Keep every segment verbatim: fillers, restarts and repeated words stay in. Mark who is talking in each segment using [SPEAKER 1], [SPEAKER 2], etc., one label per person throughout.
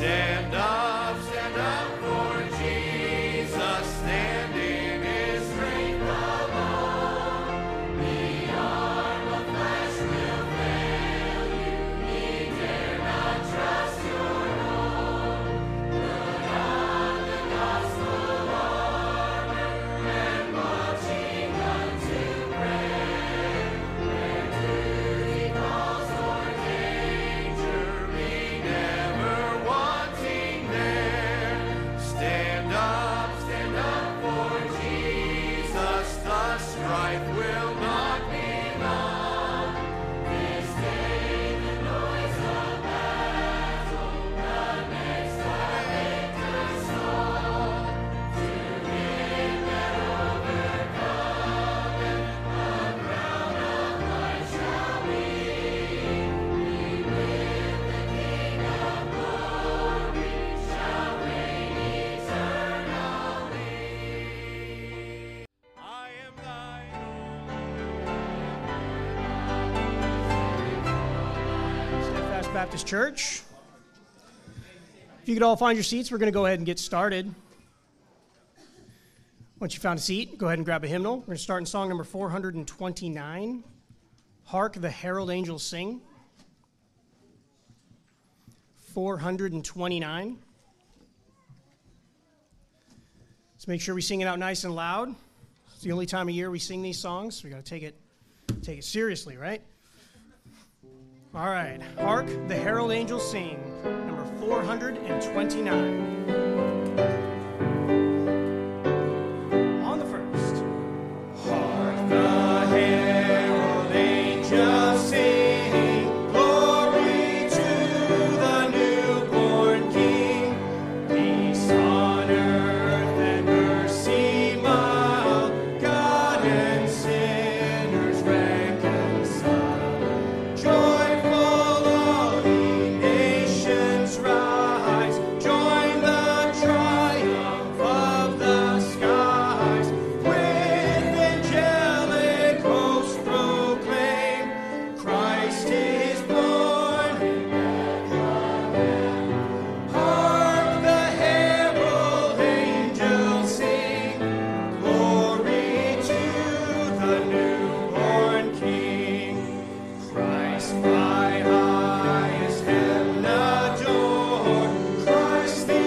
[SPEAKER 1] Stand up, stand up for Jesus, stand in his strength alone. The arm of flesh will fail you, ye dare not trust your own. Put on the gospel armor, and marching unto prayer, where duty calls for danger, be never wanting there. Stand up, stand up for Jesus, the strife will not be long. This day the noise of battle, the next the victor's song. To him that overcometh, a crown of life shall be. We with the King of glory shall reign eternally. I am thine
[SPEAKER 2] Steadfast Baptist Church. If you could all find your seats, we're going to go ahead and get started. Once you found a seat, go ahead and grab a hymnal. We're going to start in song number four hundred twenty-nine, Hark the Herald Angels Sing. four hundred twenty-nine. Let's make sure we sing it out nice and loud. It's the only time of year we sing these songs. We got to take it, take it seriously, right? All right. Hark the Herald Angels Sing, number four hundred twenty-nine. On the first. Hark the herald angels sing, glory to the newborn King. Peace on earth and mercy mild, God and sinners reconciled. Joyful all ye nations rise, join the triumph of the skies. With angelic hosts proclaim, Christ is born in Bethlehem. Hark the herald angels sing, glory to the newborn King. Christ by highest heaven adored, Christ the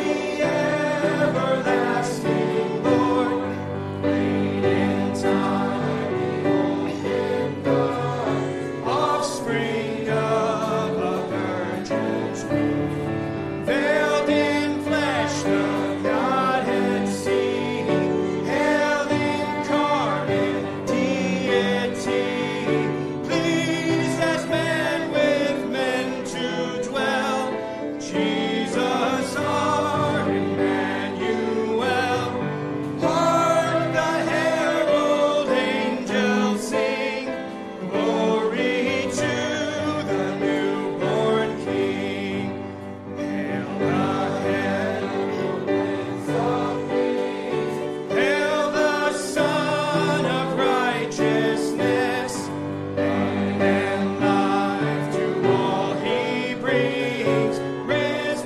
[SPEAKER 2] everlasting Lord. Late in time, beholding God, offspring of a virgin's womb. Veiled in flesh, the Godhead seen, hailed incarnate deity, pleased as man with men to dwell. Jesus our Emmanuel. Hark the herald angels sing, glory to the newborn King. Hail the heavens of peace, hail the Son of righteousness. Light and life to all he brings, risen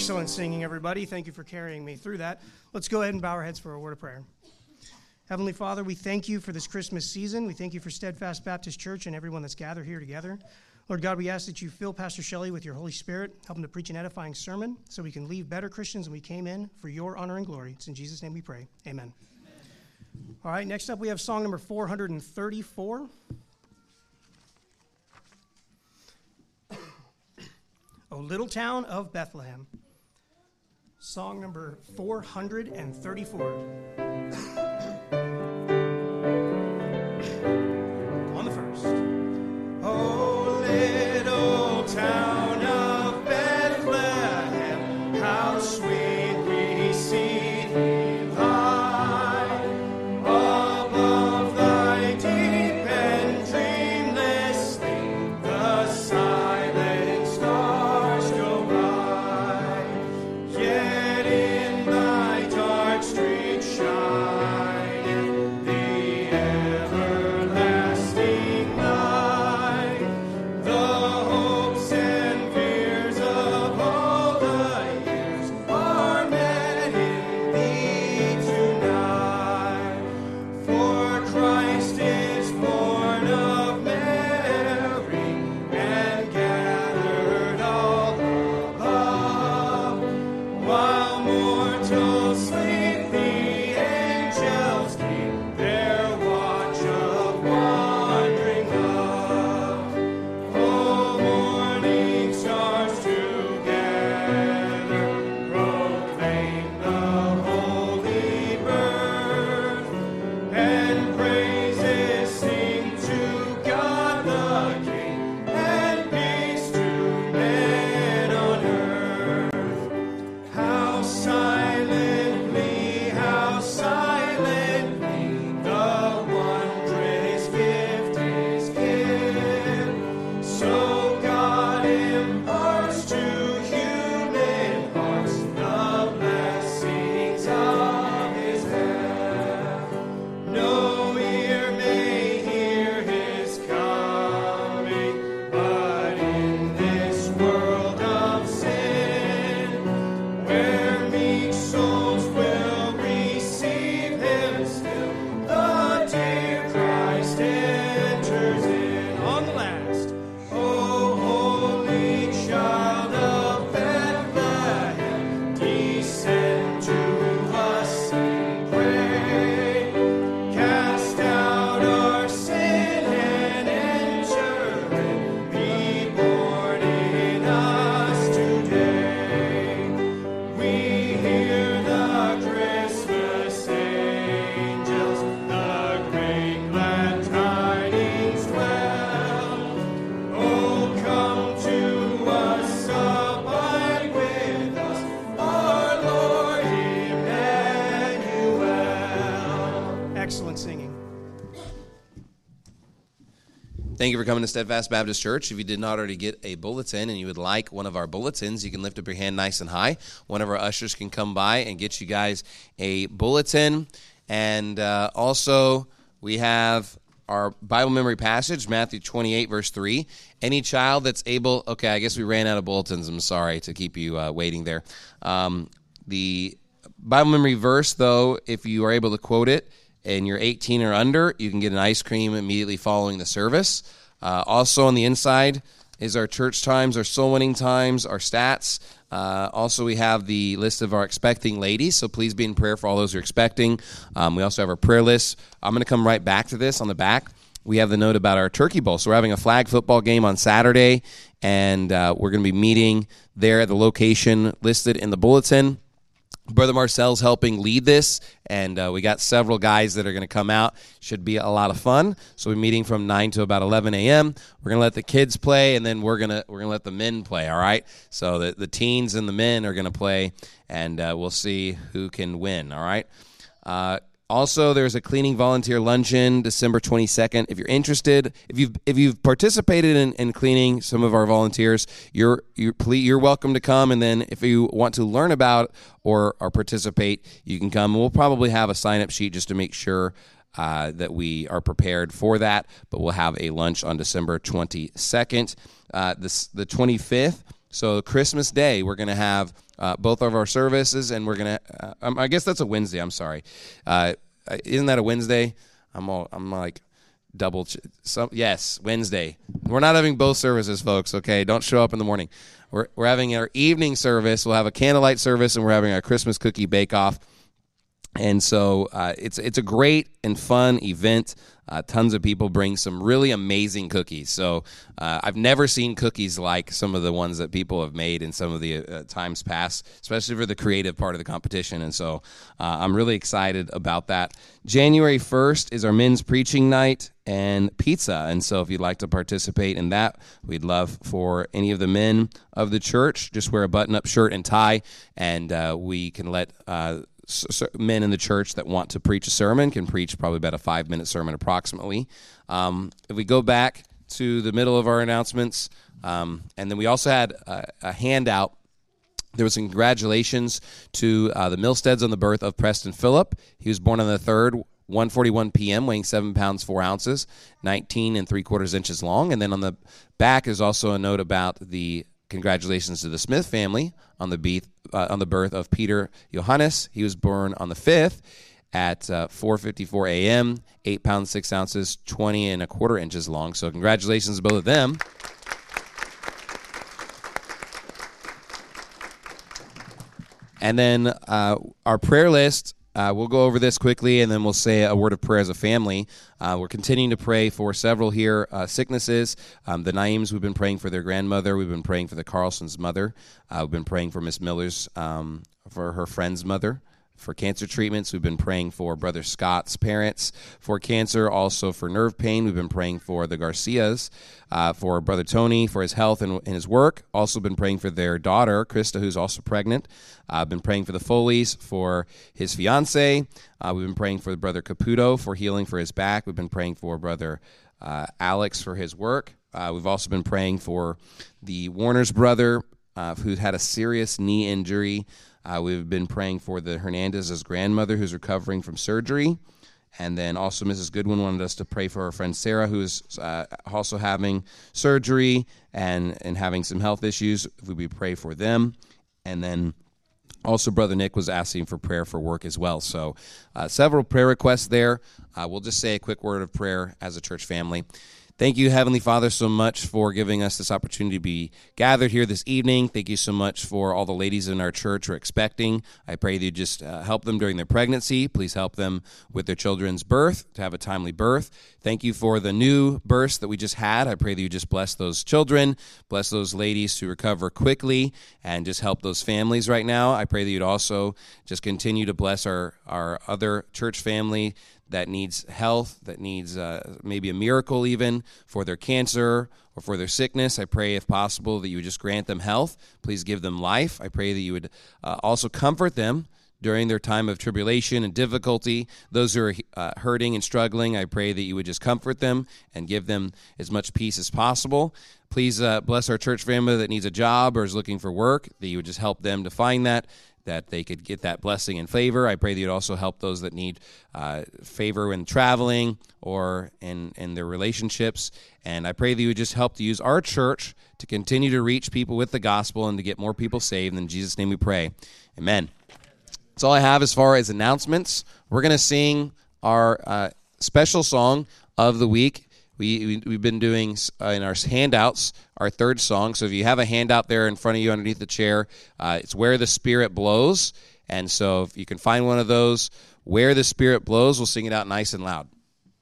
[SPEAKER 2] Excellent singing, everybody. Thank you for carrying me through that. Let's go ahead and bow our heads for a word of prayer. Heavenly Father, we thank you for this Christmas season. We thank you for Steadfast Baptist Church and everyone that's gathered here together. Lord God, we ask that you fill Pastor Shelley with your Holy Spirit, help him to preach an edifying sermon so we can leave better Christians than we came in for your honor and glory. It's in Jesus' name we pray. Amen. Amen. All right, next up we have song number four hundred thirty-four. O Little Town of Bethlehem. Song number four hundred thirty-four. On the first. Oh, little town of Bethlehem, how sweetly seed we lie. Above thy deep and dreamless sleep, the silent stars go by. Yet in thy dark street shine the everlasting light. The hopes and fears of all the years are met in thee tonight. For Christ is born of Mary and gathered all above. While mortals sleep, the angels keep their watch of wandering love. Oh, morning stars together proclaim the holy birth, and praises sing to God the King, and peace to men on earth. How silently, how silently the wondrous gift is given. So God imparts to human hearts the blessings of his heaven. No ear may hear his coming, but in this world of sin, where meek souls will receive him still, the dear Christ enters in. On the last. O holy child of Bethlehem, descend to us and pray. Cast out our sin and enter in. Be born in us today. We hear the Christmas angels, the great glad tidings dwell. Oh, come to us, abide with us, our Lord Emmanuel. Excellent singing.
[SPEAKER 3] Thank you for coming to Steadfast Baptist Church. If you did not already get a bulletin and you would like one of our bulletins, you can lift up your hand nice and high. One of our ushers can come by and get you guys a bulletin. And uh, also, we have our Bible memory passage, Matthew twenty-eight, verse three. Any child that's able, okay, I guess we ran out of bulletins. I'm sorry to keep you uh, waiting there. Um, the Bible memory verse, though, if you are able to quote it, and you're eighteen or under, you can get an ice cream immediately following the service. Uh, also on the inside is our church times, our soul winning times, our stats. Uh, also, we have the list of our expecting ladies, so please be in prayer for all those who are expecting. Um, we also have our prayer list. I'm going to come right back to this. On the back, we have the note about our Turkey Bowl. So we're having a flag football game on Saturday, and uh, we're going to be meeting there at the location listed in the bulletin. Brother Marcel's helping lead this, and uh, we got several guys that are going to come out. Should be a lot of fun. So we're meeting from nine to about eleven a.m. We're going to let the kids play, and then we're going to we're going to let the men play, all right? So the, the teens and the men are going to play, and uh, we'll see who can win, all right? Uh, Also, there's a cleaning volunteer luncheon December twenty-second. If you're interested, if you've if you've participated in, in cleaning some of our volunteers, you're you're you're welcome to come. And then if you want to learn about or or participate, you can come. We'll probably have a sign up sheet just to make sure uh, that we are prepared for that. But we'll have a lunch on December twenty-second. Uh, this the twenty-fifth. So Christmas Day, we're going to have uh, both of our services, and we're going to, uh, um, I guess that's a Wednesday, I'm sorry. Uh, isn't that a Wednesday? I'm all, I'm like double, ch- some, yes, Wednesday. We're not having both services, folks, okay? Don't show up in the morning. We're, we're having our evening service. We'll have a candlelight service, and we're having our Christmas cookie bake-off. And so uh, it's it's a great and fun event. Uh, tons of people bring some really amazing cookies. So uh, I've never seen cookies like some of the ones that people have made in some of the uh, times past, especially for the creative part of the competition. And so uh, I'm really excited about that. January first is our men's preaching night and pizza. And so if you'd like to participate in that, we'd love for any of the men of the church, just wear a button-up shirt and tie, and uh, we can let uh, men in the church that want to preach a sermon can preach probably about a five-minute sermon approximately. Um, if we go back to the middle of our announcements, um, and then we also had a, a handout. There was congratulations to uh, the Milsteads on the birth of Preston Phillip. He was born on the third, one forty-one p.m., weighing seven pounds, four ounces, nineteen and three quarters inches long. And then on the back is also a note about the congratulations to the Smith family on the be- uh, on the birth of Peter Johannes. He was born on the fifth at uh, four fifty-four a.m., eight pounds, six ounces, twenty and a quarter inches long. So congratulations to both of them. And then uh, our prayer list, uh, we'll go over this quickly, and then we'll say a word of prayer as a family. Uh, we're continuing to pray for several here uh, sicknesses. Um, the Naims, we've been praying for their grandmother. We've been praying for the Carlson's mother. Uh, we've been praying for Miss Miller's, um, for her friend's mother. For cancer treatments, we've been praying for Brother Scott's parents for cancer, also for nerve pain. We've been praying for the Garcias, uh, for Brother Tony, for his health and, and his work. Also been praying for their daughter, Krista, who's also pregnant. I've uh, been praying for the Foleys, for his fiance. Uh, we've been praying for Brother Caputo for healing for his back. We've been praying for Brother uh, Alex for his work. Uh, we've also been praying for the Warner's brother, uh, who had a serious knee injury. Uh, we've been praying for the Hernandez's grandmother who's recovering from surgery. And then also Missus Goodwin wanted us to pray for our friend Sarah, who is uh, also having surgery and, and having some health issues. If we pray for them. And then also Brother Nick was asking for prayer for work as well. So uh, several prayer requests there. Uh, we'll just say a quick word of prayer as a church family. Thank you, Heavenly Father, so much for giving us this opportunity to be gathered here this evening. Thank you so much for all the ladies in our church who are expecting. I pray that you just uh, help them during their pregnancy. Please help them with their children's birth, to have a timely birth. Thank you for the new births that we just had. I pray that you just bless those children, bless those ladies to recover quickly, and just help those families right now. I pray that you'd also just continue to bless our, our other church family that needs health, that needs uh, maybe a miracle even for their cancer or for their sickness. I pray, if possible, that you would just grant them health. Please give them life. I pray that you would uh, also comfort them during their time of tribulation and difficulty. Those who are uh, hurting and struggling, I pray that you would just comfort them and give them as much peace as possible. Please uh, bless our church family that needs a job or is looking for work, that you would just help them to find that, that they could get that blessing and favor. I pray that you'd also help those that need uh, favor in traveling or in, in their relationships. And I pray that you would just help to use our church to continue to reach people with the gospel and to get more people saved. In Jesus' name we pray. Amen. That's all I have as far as announcements. We're going to sing our uh, special song of the week. We, we, we've been doing uh, in our handouts our third song. So if you have a handout there in front of you underneath the chair, uh, it's Where the Spirit Blows. And so if you can find one of those, Where the Spirit Blows, we'll sing it out nice and loud.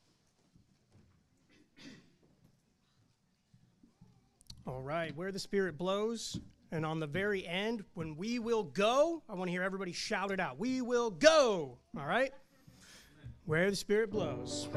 [SPEAKER 2] All right, Where the Spirit Blows. And on the very end, when we will go, I want to hear everybody shout it out. We will go. All right? Where the Spirit blows.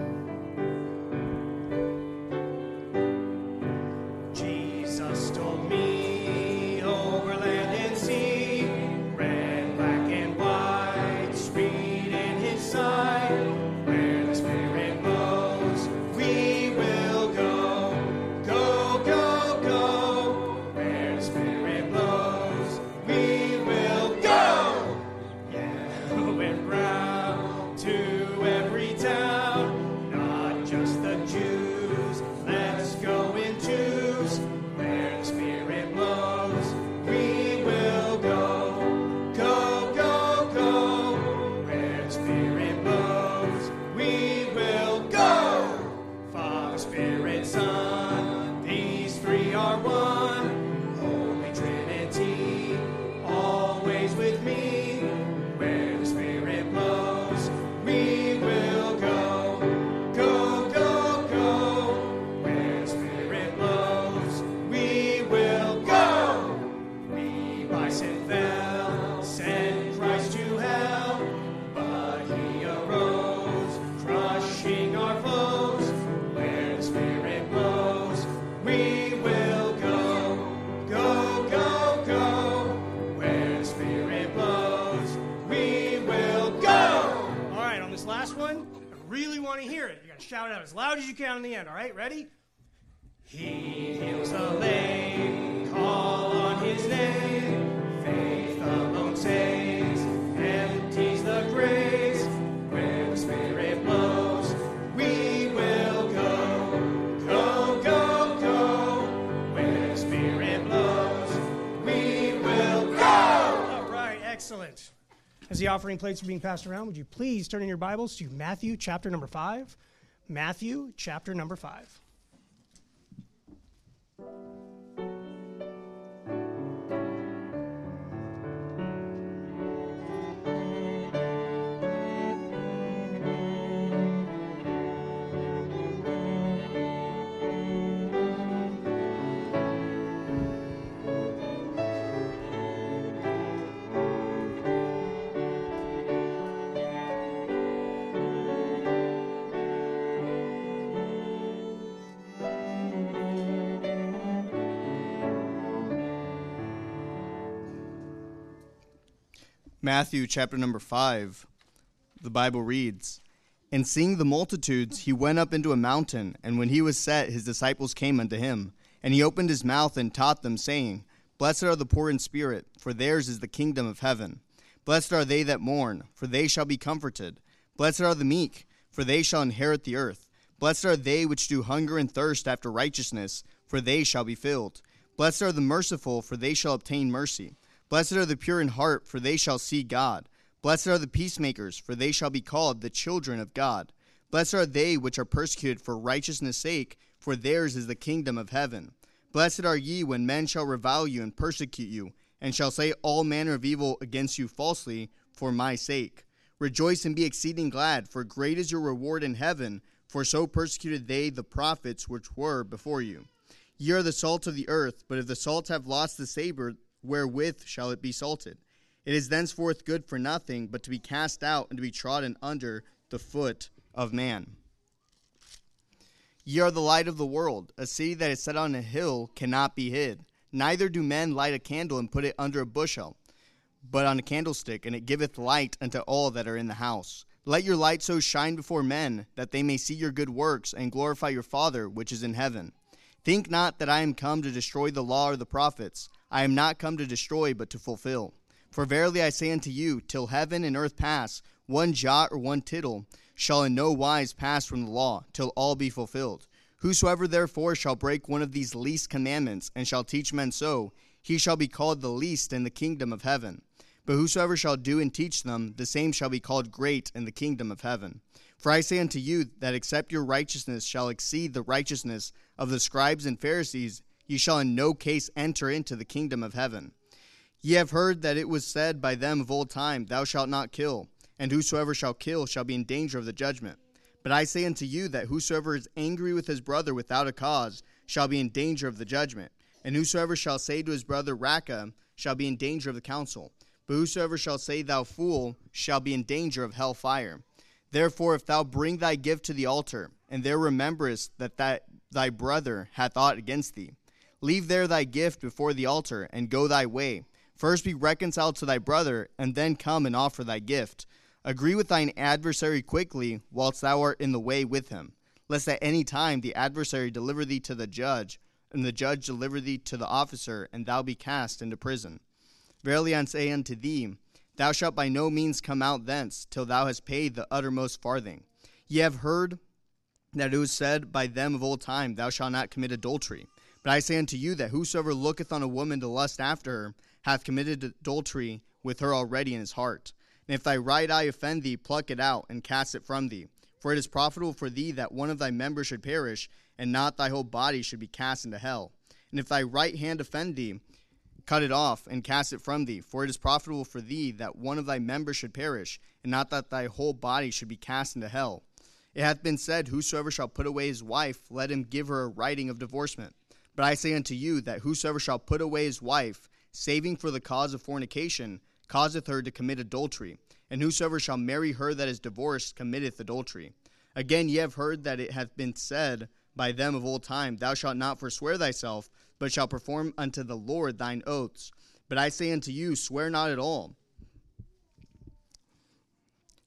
[SPEAKER 2] Jesus told me over land and sea, red, black, and white, sweet in his sight. Where the Spirit blows, we will go. Go, go, go. Where the Spirit blows, we will go. Yellow and brown to every town, not just the Jews. Let's go in twos. Where the Spirit blows, shout it out as loud as you can in the end, all right? Ready? He heals the lame, call on his name. Faith alone saves, empties the graves. Where the Spirit blows, we will go. Go, go, go. Where the Spirit blows, we will go. All right, excellent. As the offering plates are being passed around, would you please turn in your Bibles to Matthew chapter number five? Matthew chapter number five.
[SPEAKER 4] Matthew chapter number five, the Bible reads, And seeing the multitudes, he went up into a mountain, and when he was set, his disciples came unto him. And he opened his mouth and taught them, saying, Blessed are the poor in spirit, for theirs is the kingdom of heaven. Blessed are they that mourn, for they shall be comforted. Blessed are the meek, for they shall inherit the earth. Blessed are they which do hunger and thirst after righteousness, for they shall be filled. Blessed are the merciful, for they shall obtain mercy. Blessed are the pure in heart, for they shall see God. Blessed are the peacemakers, for they shall be called the children of God. Blessed are they which are persecuted for righteousness' sake, for theirs is the kingdom of heaven. Blessed are ye when men shall revile you and persecute you, and shall say all manner of evil against you falsely for my sake. Rejoice and be exceeding glad, for great is your reward in heaven, for so persecuted they the prophets which were before you. Ye are the salt of the earth, but if the salt have lost the savour, wherewith shall it be salted? It is thenceforth good for nothing, but to be cast out and to be trodden under the foot of man. Ye are the light of the world. A city that is set on a hill cannot be hid. Neither do men light a candle and put it under a bushel, but on a candlestick, and it giveth light unto all that are in the house. Let your light so shine before men, that they may see your good works, and glorify your Father which is in heaven. Think not that I am come to destroy the law or the prophets. I am not come to destroy, but to fulfill. For verily I say unto you, till heaven and earth pass, one jot or one tittle shall in no wise pass from the law, till all be fulfilled. Whosoever therefore shall break one of these least commandments, and shall teach men so, he shall be called the least in the kingdom of heaven. But whosoever shall do and teach them, the same shall be called great in the kingdom of heaven. For I say unto you, that except your righteousness shall exceed the righteousness of the scribes and Pharisees, ye shall in no case enter into the kingdom of heaven. Ye have heard that it was said by them of old time, Thou shalt not kill, and whosoever shall kill shall be in danger of the judgment. But I say unto you, that whosoever is angry with his brother without a cause shall be in danger of the judgment. And whosoever shall say to his brother, Raca, shall be in danger of the council. But whosoever shall say, Thou fool, shall be in danger of hell fire. Therefore, if thou bring thy gift to the altar, and there rememberest that, that thy brother hath aught against thee, leave there thy gift before the altar, and go thy way. First be reconciled to thy brother, and then come and offer thy gift. Agree with thine adversary quickly, whilst thou art in the way with him, lest at any time the adversary deliver thee to the judge, and the judge deliver thee to the officer, and thou be cast into prison. Verily I say unto thee, thou shalt by no means come out thence, till thou hast paid the uttermost farthing. Ye have heard that it was said by them of old time, Thou shalt not commit adultery. But I say unto you, that whosoever looketh on a woman to lust after her, hath committed adultery with her already in his heart. And if thy right eye offend thee, pluck it out, and cast it from thee. For it is profitable for thee that one of thy members should perish, and not thy whole body should be cast into hell. And if thy right hand offend thee, cut it off, and cast it from thee. For it is profitable for thee that one of thy members should perish, and not that thy whole body should be cast into hell. It hath been said, Whosoever shall put away his wife, let him give her a writing of divorcement. But I say unto you, that whosoever shall put away his wife, saving for the cause of fornication, causeth her to commit adultery. And whosoever shall marry her that is divorced committeth adultery. Again ye have heard that it hath been said by them of old time, Thou shalt not forswear thyself, but shalt perform unto the Lord thine oaths. But I say unto you, swear not at all,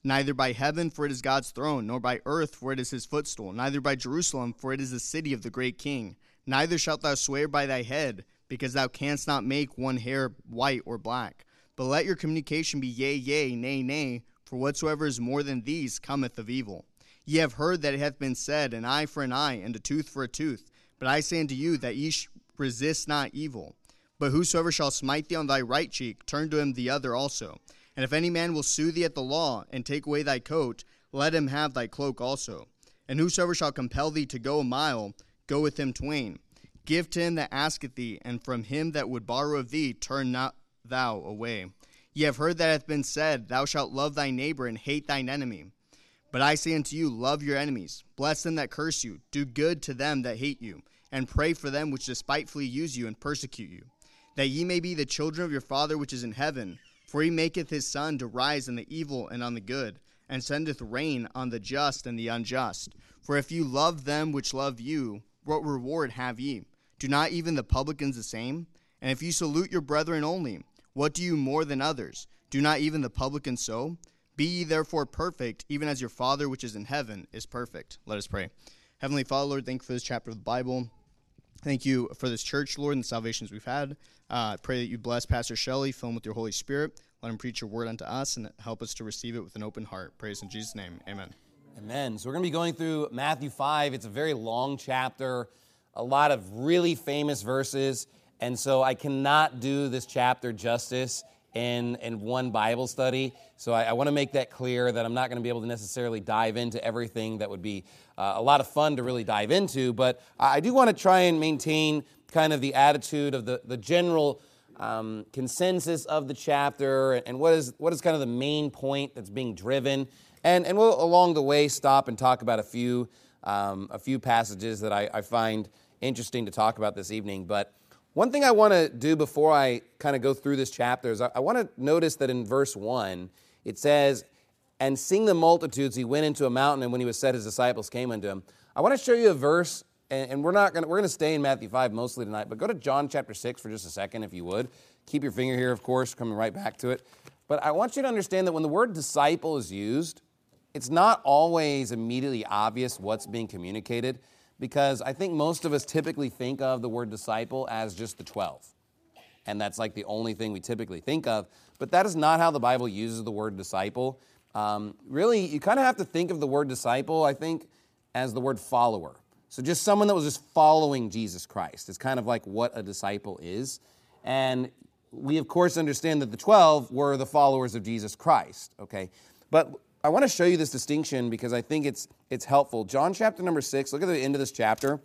[SPEAKER 4] neither by heaven, for it is God's throne, nor by earth, for it is his footstool, neither by Jerusalem, for it is the city of the great king. Neither shalt thou swear by thy head, because thou canst not make one hair white or black. But let your communication be yea, yea, nay, nay, for whatsoever is more than these cometh of evil. Ye have heard that it hath been said, an eye for an eye, and a tooth for a tooth. But I say unto you, that ye sh- resist not evil. But whosoever shall smite thee on thy right cheek, turn to him the other also. And if any man will sue thee at the law, and take away thy coat, let him have thy cloak also. And whosoever shall compel thee to go a mile, go with him twain. Give to him that asketh thee, and from him that would borrow of thee, turn not thou away. Ye have heard that it hath been said, thou shalt love thy neighbor, and hate thine enemy. But I say unto you, love your enemies, bless them that curse you, do good to them that hate you, and pray for them which despitefully use you and persecute you, that ye may be the children of your Father which is in heaven. For he maketh his sun to rise on the evil and on the good, and sendeth rain on the just and the unjust. For if you love them which love you, what reward have ye? Do not even the publicans the same? And if you salute your brethren only, what do you more than others? Do not even the publicans so? Be ye therefore perfect, even as your Father which is in heaven is perfect. Let us pray. Heavenly Father, Lord, thank you for this chapter of the Bible. Thank you for this church, Lord, and the salvations we've had. Uh, I pray that you bless Pastor Shelley, fill him with your Holy Spirit. Let him preach your word unto us and help us to receive it with an open heart. Praise in Jesus' name. Amen.
[SPEAKER 3] Amen. So we're going to be going through Matthew five. It's a very long chapter, a lot of really famous verses, and so I cannot do this chapter justice in, in one Bible study. So I, I want to make that clear that I'm not going to be able to necessarily dive into everything that would be uh, a lot of fun to really dive into, but I do want to try and maintain kind of the attitude of the, the general um, consensus of the chapter and what is what is kind of the main point that's being driven. And, and we'll, along the way, stop and talk about a few um, a few passages that I, I find interesting to talk about this evening. But one thing I want to do before I kind of go through this chapter is I, I want to notice that in verse one, it says, and seeing the multitudes, he went into a mountain, and when he was set, his disciples came unto him. I want to show you a verse, and, and we're not going to, we're going to stay in Matthew five mostly tonight, but go to John chapter six for just a second, if you would. Keep your finger here, of course, coming right back to it. But I want you to understand that when the word disciple is used, it's not always immediately obvious what's being communicated, because I think most of us typically think of the word disciple as just the twelve. And that's like the only thing we typically think of. But that is not how the Bible uses the word disciple. Um, really, you kind of have to think of the word disciple, I think, as the word follower. So just someone that was just following Jesus Christ is kind of like what a disciple is. And we, of course, understand that the twelve were the followers of Jesus Christ, okay? But I want to show you this distinction because I think it's it's helpful. John chapter number six, look at the end of this chapter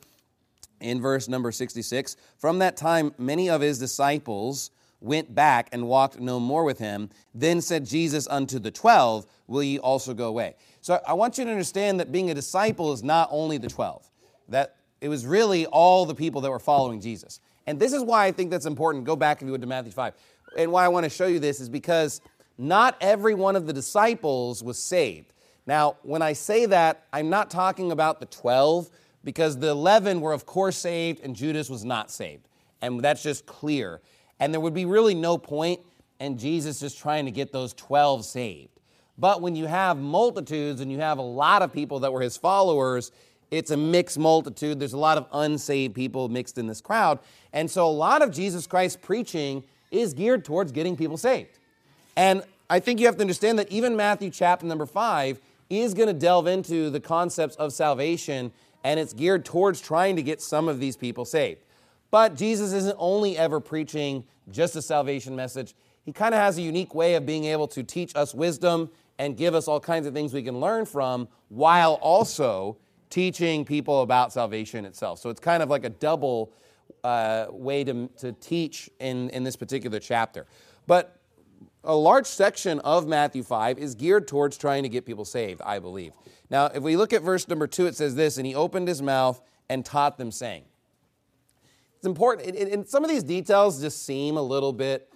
[SPEAKER 3] in verse number sixty-six. From that time, many of his disciples went back and walked no more with him. Then said Jesus unto the twelve, will ye also go away? So I want you to understand that being a disciple is not only the twelve. That it was really all the people that were following Jesus. And this is why I think that's important. Go back if you would to Matthew five. And why I want to show you this is because not every one of the disciples was saved. Now, when I say that, I'm not talking about the twelve, because the eleven were, of course, saved, and Judas was not saved. And that's just clear. And there would be really no point in Jesus just trying to get those twelve saved. But when you have multitudes and you have a lot of people that were his followers, it's a mixed multitude. There's a lot of unsaved people mixed in this crowd. And so a lot of Jesus Christ's preaching is geared towards getting people saved. And I think you have to understand that even Matthew chapter number five is going to delve into the concepts of salvation, and it's geared towards trying to get some of these people saved. But Jesus isn't only ever preaching just a salvation message. He kind of has a unique way of being able to teach us wisdom and give us all kinds of things we can learn from, while also teaching people about salvation itself. So it's kind of like a double uh, way to, to teach in, in this particular chapter. But a large section of Matthew five is geared towards trying to get people saved, I believe. Now, if we look at verse number two, it says this, and he opened his mouth and taught them, saying. It's important, and some of these details just seem a little bit,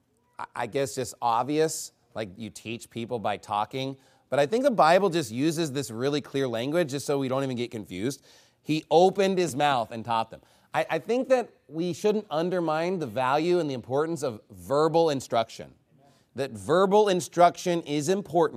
[SPEAKER 3] I guess, just obvious, like you teach people by talking. But I think the Bible just uses this really clear language just so we don't even get confused. He opened his mouth and taught them. I, I think that we shouldn't undermine the value and the importance of verbal instruction. That verbal instruction is important,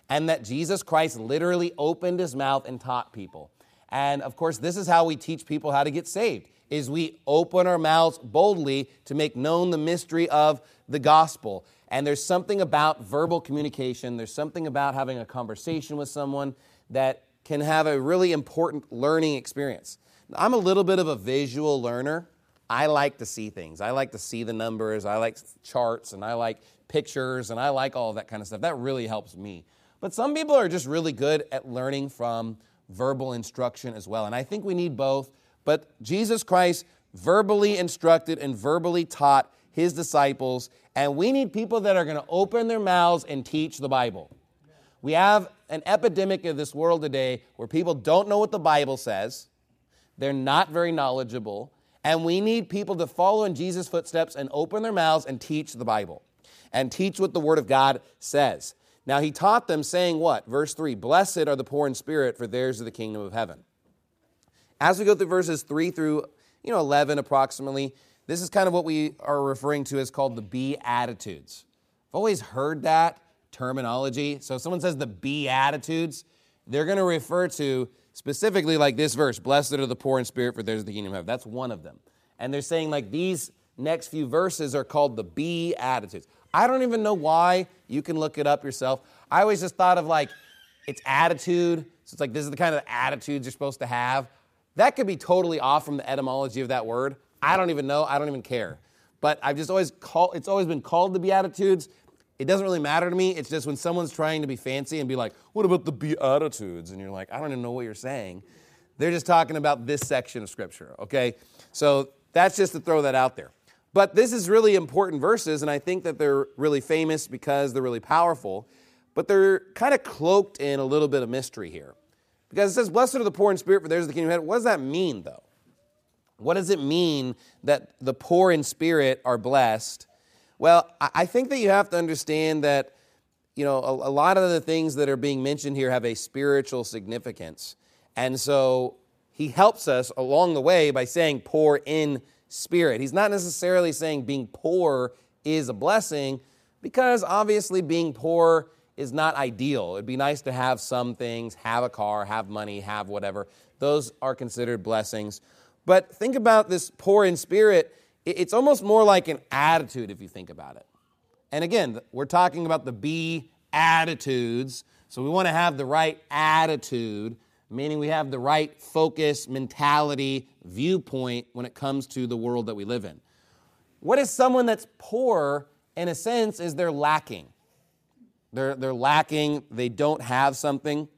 [SPEAKER 3] and that Jesus Christ literally opened his mouth and taught people. And of course, this is how we teach people how to get saved, is we open our mouths boldly to make known the mystery of the gospel. And there's something about verbal communication, there's something about having a conversation with someone that can have a really important learning experience. I'm a little bit of a visual learner. I like to see things. I like to see the numbers. I like charts, and I like pictures, and I like all of that kind of stuff. That really helps me. But some people are just really good at learning from verbal instruction as well. And I think we need both. But Jesus Christ verbally instructed and verbally taught his disciples, and we need people that are going to open their mouths and teach the Bible. We have an epidemic of this world today where people don't know what the Bible says. They're not very knowledgeable, and we need people to follow in Jesus' footsteps and open their mouths and teach the Bible and teach what the Word of God says. Now, he taught them saying what? Verse three, blessed are the poor in spirit, for theirs is the kingdom of heaven. As we go through verses three through you know, eleven approximately, this is kind of what we are referring to as called the Beatitudes. I've always heard that terminology. So if someone says the Beatitudes, they're going to refer to specifically like this verse, blessed are the poor in spirit, for theirs is the kingdom of heaven. That's one of them. And they're saying like these next few verses are called the Beatitudes. I don't even know why. You can look it up yourself. I always just thought of like, it's attitude. So it's like, this is the kind of attitudes you're supposed to have. That could be totally off from the etymology of that word. I don't even know. I don't even care. But I've just always called, it's always been called the Beatitudes. It doesn't really matter to me. It's just when someone's trying to be fancy and be like, what about the Beatitudes? And you're like, I don't even know what you're saying. They're just talking about this section of Scripture, okay? So that's just to throw that out there. But this is really important verses, and I think that they're really famous because they're really powerful, but they're kind of cloaked in a little bit of mystery here. Because it says, blessed are the poor in spirit, for theirs is the kingdom of heaven. What does that mean, though? What does it mean that the poor in spirit are blessed? Well, I think that you have to understand that, you know, a, a lot of the things that are being mentioned here have a spiritual significance. And so he helps us along the way by saying poor in spirit. He's not necessarily saying being poor is a blessing, because obviously being poor is not ideal. It'd be nice to have some things, have a car, have money, have whatever. Those are considered blessings. But think about this poor in spirit. It's almost more like an attitude if you think about it. And again, we're talking about the Beatitudes. So we want to have the right attitude, meaning we have the right focus, mentality, viewpoint when it comes to the world that we live in. What is someone that's poor, in a sense, is they're lacking. They're, they're lacking, they don't have something.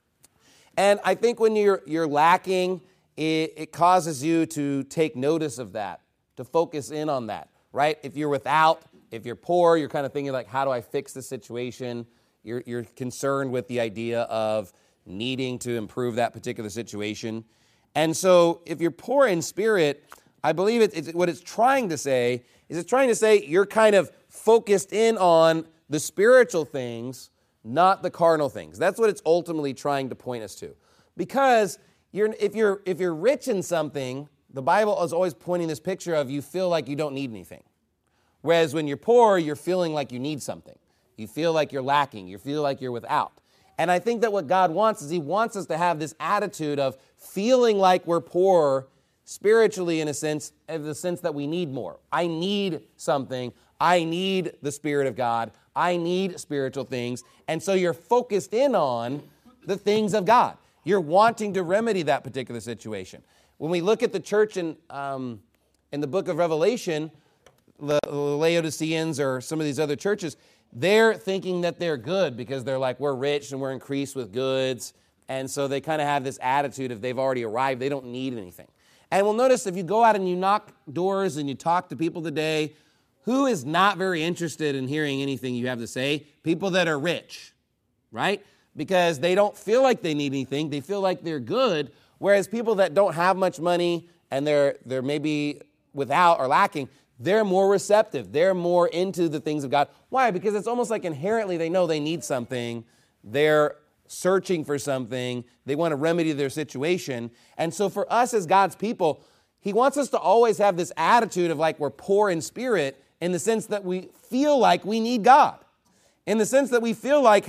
[SPEAKER 3] And I think when you're, you're lacking, it, it causes you to take notice of that, to focus in on that, right? If you're without, if you're poor, you're kind of thinking like, how do I fix the situation? You're, you're concerned with the idea of needing to improve that particular situation. And so if you're poor in spirit, I believe it, it's, what it's trying to say is it's trying to say you're kind of focused in on the spiritual things, not the carnal things. That's what it's ultimately trying to point us to. Because you're, if you're if you're rich in something, the Bible is always pointing this picture of you feel like you don't need anything. Whereas when you're poor, you're feeling like you need something. You feel like you're lacking. You feel like you're without. And I think that what God wants is he wants us to have this attitude of feeling like we're poor spiritually in a sense, in the sense that we need more. I need something. I need the Spirit of God. I need spiritual things. And so you're focused in on the things of God. You're wanting to remedy that particular situation. When we look at the church in, um, in the book of Revelation, the Laodiceans or some of these other churches, they're thinking that they're good because they're like, we're rich and we're increased with goods. And so they kind of have this attitude of they've already arrived. They don't need anything. And we'll notice if you go out and you knock doors and you talk to people today, who is not very interested in hearing anything you have to say? People that are rich, right? Because they don't feel like they need anything. They feel like they're good. Whereas people that don't have much money and they're they're maybe without or lacking, they're more receptive. They're more into the things of God. Why? Because it's almost like inherently they know they need something. They're searching for something. They want to remedy their situation. And so for us as God's people, he wants us to always have this attitude of like we're poor in spirit in the sense that we feel like we need God. In the sense that we feel like, hey,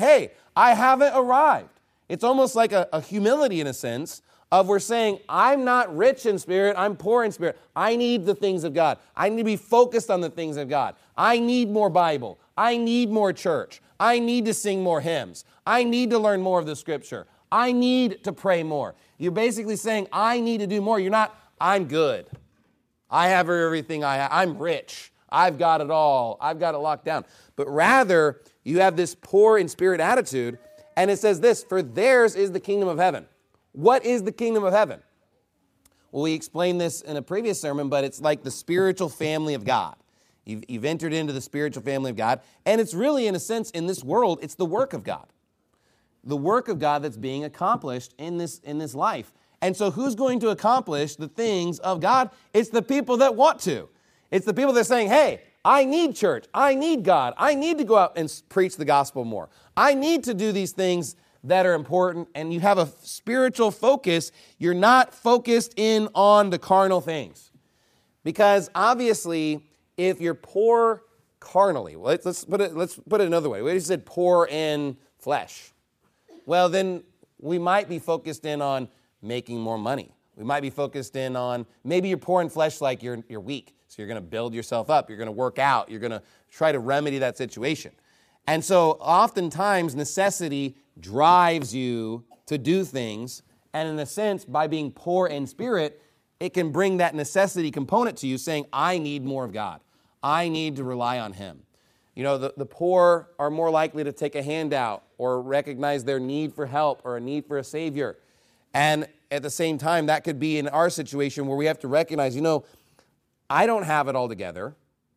[SPEAKER 3] I haven't arrived. It's almost like a, a humility in a sense of we're saying, I'm not rich in spirit, I'm poor in spirit. I need the things of God. I need to be focused on the things of God. I need more Bible. I need more church. I need to sing more hymns. I need to learn more of the scripture. I need to pray more. You're basically saying, I need to do more. You're not, I'm good. I have everything I have. I'm rich. I've got it all. I've got it locked down. But rather, you have this poor in spirit attitude, and it says this, for theirs is the kingdom of heaven. What is the kingdom of heaven? Well, we explained this in a previous sermon, but it's like the spiritual family of God. You've, you've entered into the spiritual family of God, and it's really, in a sense, in this world, it's the work of God. The work of God that's being accomplished in this, in this life. And so who's going to accomplish the things of God? It's the people that want to. It's the people that are saying, hey, I need church. I need God. I need to go out and preach the gospel more. I need to do these things that are important, and you have a spiritual focus. You're not focused in on the carnal things. Because obviously, if you're poor carnally, well, let's, let's, put it, let's put it another way. We just said poor in flesh. Well, then we might be focused in on making more money. We might be focused in on, maybe you're poor in flesh like you're, you're weak. So you're going to build yourself up. You're going to work out. You're going to try to remedy that situation. And so oftentimes necessity drives you to do things. And in a sense, by being poor in spirit, it can bring that necessity component to you saying, I need more of God. I need to rely on him. You know, the, the poor are more likely to take a handout or recognize their need for help or a need for a savior. And at the same time, that could be in our situation where we have to recognize, you know, I don't have it all together.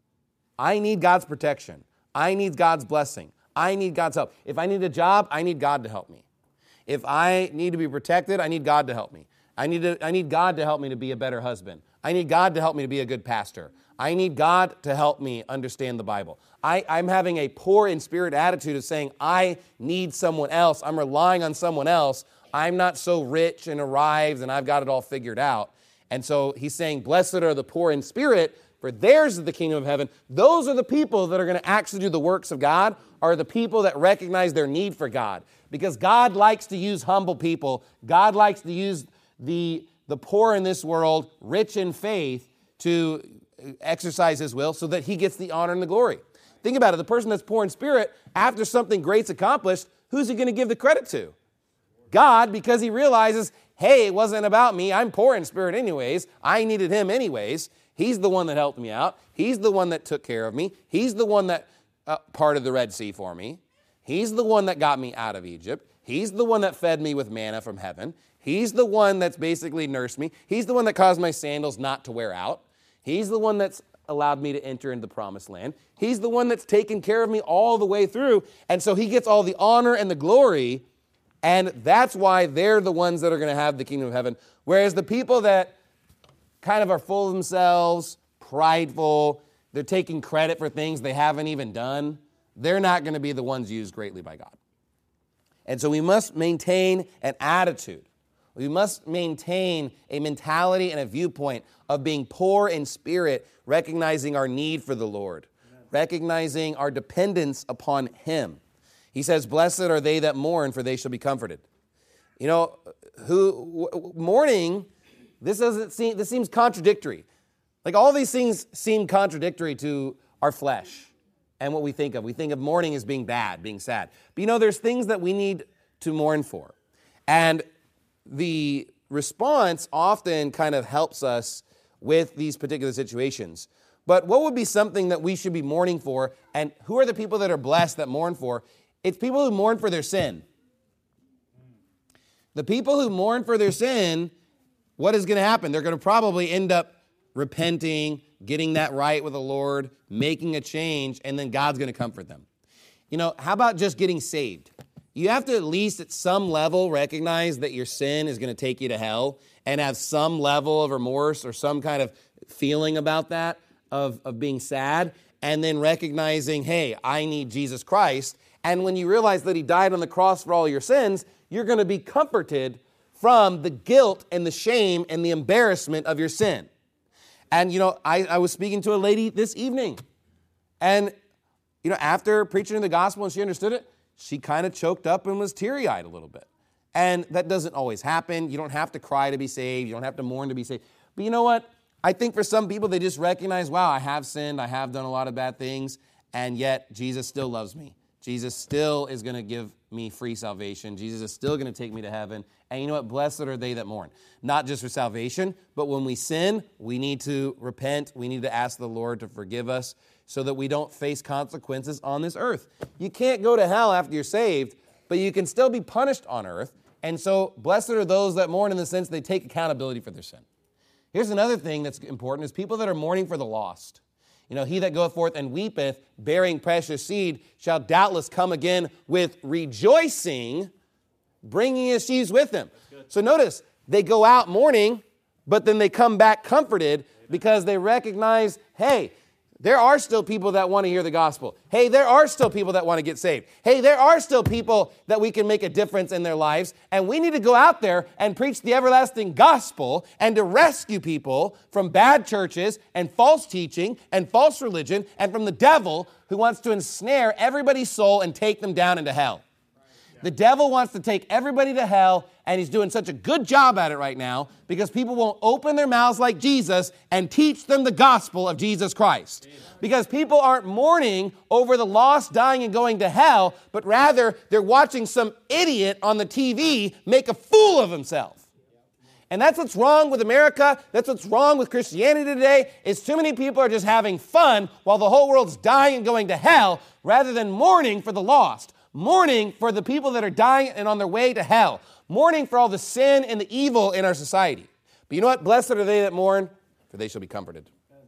[SPEAKER 3] I need God's protection. I need God's blessing. I need God's help. If I need a job, I need God to help me. If I need to be protected, I need God to help me. I need to, I need God to help me to be a better husband. I need God to help me to be a good pastor. I need God to help me understand the Bible. I, I'm having a poor in spirit attitude of saying, I need someone else. I'm relying on someone else. I'm not so rich and arrived and I've got it all figured out. And so he's saying, blessed are the poor in spirit, for theirs is the kingdom of heaven. Those are the people that are going to actually do the works of God, are the people that recognize their need for God. Because God likes to use humble people. God likes to use the, the poor in this world, rich in faith, to exercise his will so that he gets the honor and the glory. Think about it. The person that's poor in spirit, after something great's accomplished, who's he going to give the credit to? God, because he realizes, hey, it wasn't about me. I'm poor in spirit anyways. I needed him anyways. He's the one that helped me out. He's the one that took care of me. He's the one that uh, parted the Red Sea for me. He's the one that got me out of Egypt. He's the one that fed me with manna from heaven. He's the one that's basically nursed me. He's the one that caused my sandals not to wear out. He's the one that's allowed me to enter into the promised land. He's the one that's taken care of me all the way through. And so he gets all the honor and the glory. And that's why they're the ones that are going to have the kingdom of heaven. Whereas the people that kind of are full of themselves, prideful, they're taking credit for things they haven't even done, they're not going to be the ones used greatly by God. And so we must maintain an attitude. We must maintain a mentality and a viewpoint of being poor in spirit, recognizing our need for the Lord, Amen. Recognizing our dependence upon him. He says, blessed are they that mourn, for they shall be comforted. You know, who w- mourning, this doesn't seem, this seems contradictory. Like all these things seem contradictory to our flesh and what we think of. We think of mourning as being bad, being sad. But you know, there's things that we need to mourn for. And the response often kind of helps us with these particular situations. But what would be something that we should be mourning for? And who are the people that are blessed that mourn for? It's people who mourn for their sin. The people who mourn for their sin, what is going to happen? They're going to probably end up repenting, getting that right with the Lord, making a change, and then God's going to comfort them. You know, how about just getting saved? You have to at least at some level recognize that your sin is going to take you to hell and have some level of remorse or some kind of feeling about that, of, of being sad, and then recognizing, hey, I need Jesus Christ. And when you realize that he died on the cross for all your sins, you're going to be comforted from the guilt and the shame and the embarrassment of your sin. And, you know, I, I was speaking to a lady this evening. And, you know, after preaching the gospel and she understood it, she kind of choked up and was teary-eyed a little bit. And that doesn't always happen. You don't have to cry to be saved. You don't have to mourn to be saved. But you know what? I think for some people, they just recognize, wow, I have sinned. I have done a lot of bad things. And yet, Jesus still loves me. Jesus still is going to give me free salvation. Jesus is still going to take me to heaven. And you know what? Blessed are they that mourn. Not just for salvation, but when we sin, we need to repent. We need to ask the Lord to forgive us so that we don't face consequences on this earth. You can't go to hell after you're saved, but you can still be punished on earth. And so blessed are those that mourn in the sense they take accountability for their sin. Here's another thing that's important is people that are mourning for the lost. You know, he that goeth forth and weepeth, bearing precious seed, shall doubtless come again with rejoicing, bringing his sheaves with him. So notice, they go out mourning, but then they come back comforted because they recognize, hey, there are still people that want to hear the gospel. Hey, there are still people that want to get saved. Hey, there are still people that we can make a difference in their lives. And we need to go out there and preach the everlasting gospel and to rescue people from bad churches and false teaching and false religion and from the devil who wants to ensnare everybody's soul and take them down into hell. The devil wants to take everybody to hell, and he's doing such a good job at it right now because people won't open their mouths like Jesus and teach them the gospel of Jesus Christ. Because people aren't mourning over the lost dying and going to hell, but rather they're watching some idiot on the T V make a fool of himself. And that's what's wrong with America. That's what's wrong with Christianity today, is too many people are just having fun while the whole world's dying and going to hell rather than mourning for the lost. Mourning for the people that are dying and on their way to hell. Mourning for all the sin and the evil in our society. But you know what? Blessed are they that mourn, for they shall be comforted.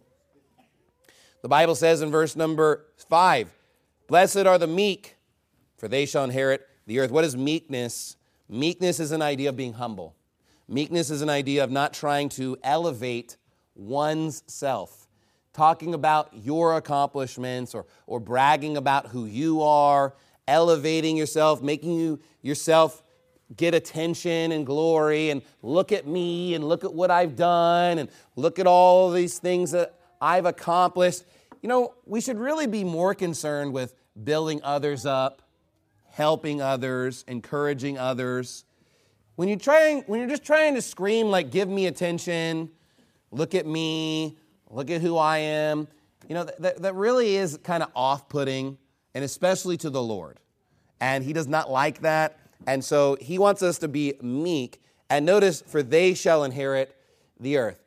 [SPEAKER 3] The Bible says in verse number five, blessed are the meek, for they shall inherit the earth. What is meekness? Meekness is an idea of being humble. Meekness is an idea of not trying to elevate one's self. Talking about your accomplishments or, or bragging about who you are, elevating yourself, making you yourself get attention and glory, and look at me, and look at what I've done, and look at all these things that I've accomplished. You know, we should really be more concerned with building others up, helping others, encouraging others. When you're trying, when you're just trying to scream like, give me attention, look at me, look at who I am, you know, that, that really is kind of off-putting, and especially to the Lord. And he does not like that. And so he wants us to be meek. And notice, for they shall inherit the earth.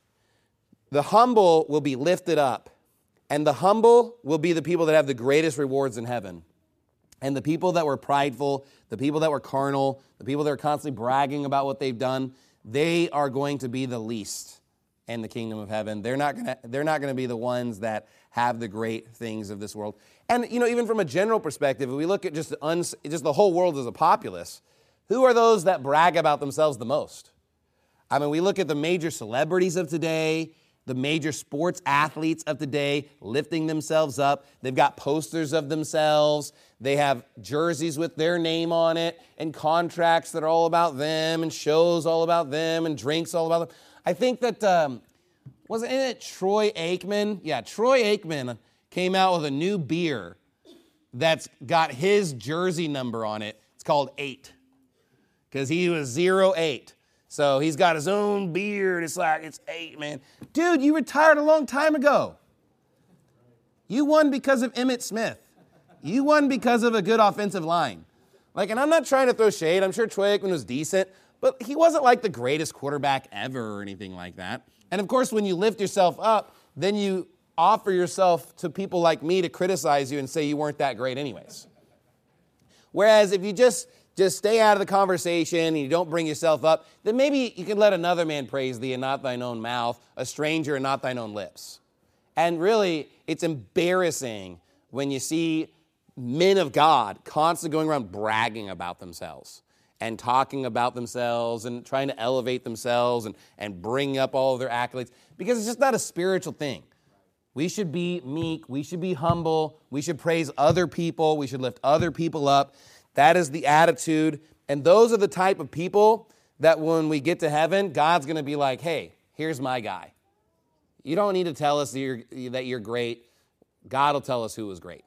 [SPEAKER 3] The humble will be lifted up. And the humble will be the people that have the greatest rewards in heaven. And the people that were prideful, the people that were carnal, the people that are constantly bragging about what they've done, they are going to be the least in the kingdom of heaven. They're not going to, they're not going to be the ones that have the great things of this world. And, you know, even from a general perspective, if we look at just the, uns, just the whole world as a populace, who are those that brag about themselves the most? I mean, we look at the major celebrities of today, the major sports athletes of today lifting themselves up. They've got posters of themselves. They have jerseys with their name on it and contracts that are all about them and shows all about them and drinks all about them. I think that, um, wasn't it Troy Aikman? Yeah, Troy Aikman came out with a new beer that's got his jersey number on it. It's called eight because he was zero eight. So he's got his own beard. It's like, it's eight, man. Dude, you retired a long time ago. You won because of Emmitt Smith. You won because of a good offensive line. Like, and I'm not trying to throw shade. I'm sure Troy Aikman was decent, but he wasn't like the greatest quarterback ever or anything like that. And of course, when you lift yourself up, then you offer yourself to people like me to criticize you and say you weren't that great anyways. Whereas if you just Just stay out of the conversation and you don't bring yourself up, then maybe you can let another man praise thee and not thine own mouth, a stranger and not thine own lips. And really, it's embarrassing when you see men of God constantly going around bragging about themselves and talking about themselves and trying to elevate themselves and, and bring up all of their accolades, because it's just not a spiritual thing. We should be meek. We should be humble. We should praise other people. We should lift other people up. That is the attitude. And those are the type of people that when we get to heaven, God's going to be like, hey, here's my guy. You don't need to tell us that you're, that you're great. God will tell us who was great.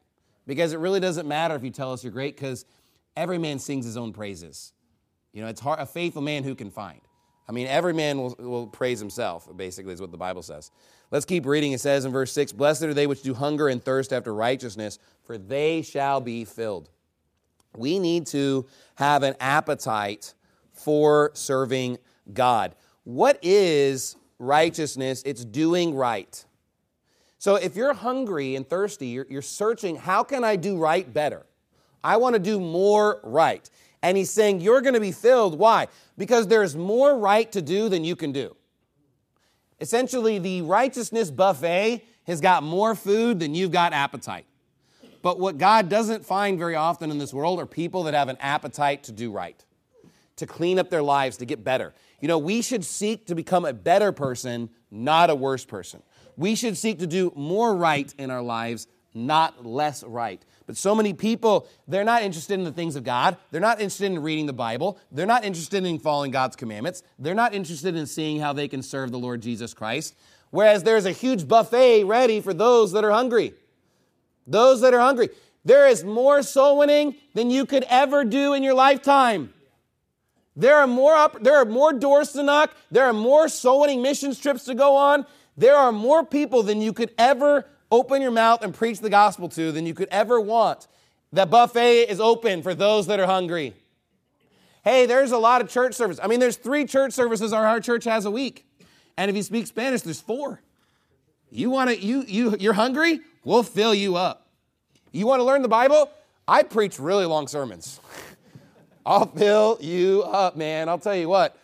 [SPEAKER 3] Because it really doesn't matter if you tell us you're great, because every man sings his own praises. You know, it's hard, a faithful man who can find. I mean, every man will, will praise himself, basically, is what the Bible says. Let's keep reading. It says in verse six, blessed are they which do hunger and thirst after righteousness, for they shall be filled. We need to have an appetite for serving God. What is righteousness? It's doing right. So if you're hungry and thirsty, you're, you're searching, how can I do right better? I want to do more right. And he's saying you're going to be filled. Why? Because there's more right to do than you can do. Essentially, the righteousness buffet has got more food than you've got appetite. But what God doesn't find very often in this world are people that have an appetite to do right, to clean up their lives, to get better. You know, we should seek to become a better person, not a worse person. We should seek to do more right in our lives, not less right. But so many people, they're not interested in the things of God. They're not interested in reading the Bible. They're not interested in following God's commandments. They're not interested in seeing how they can serve the Lord Jesus Christ. Whereas there's a huge buffet ready for those that are hungry. Those that are hungry. There is more soul winning than you could ever do in your lifetime. There are more, op- there are more doors to knock. There are more soul winning missions trips to go on. There are more people than you could ever open your mouth and preach the gospel to than you could ever want. The buffet is open for those that are hungry. Hey, there's a lot of church service. I mean, there's three church services our, our church has a week. And if you speak Spanish, there's four. You want to, you, you, you're hungry? We'll fill you up. You want to learn the Bible? I preach really long sermons. I'll fill you up, man. I'll tell you what.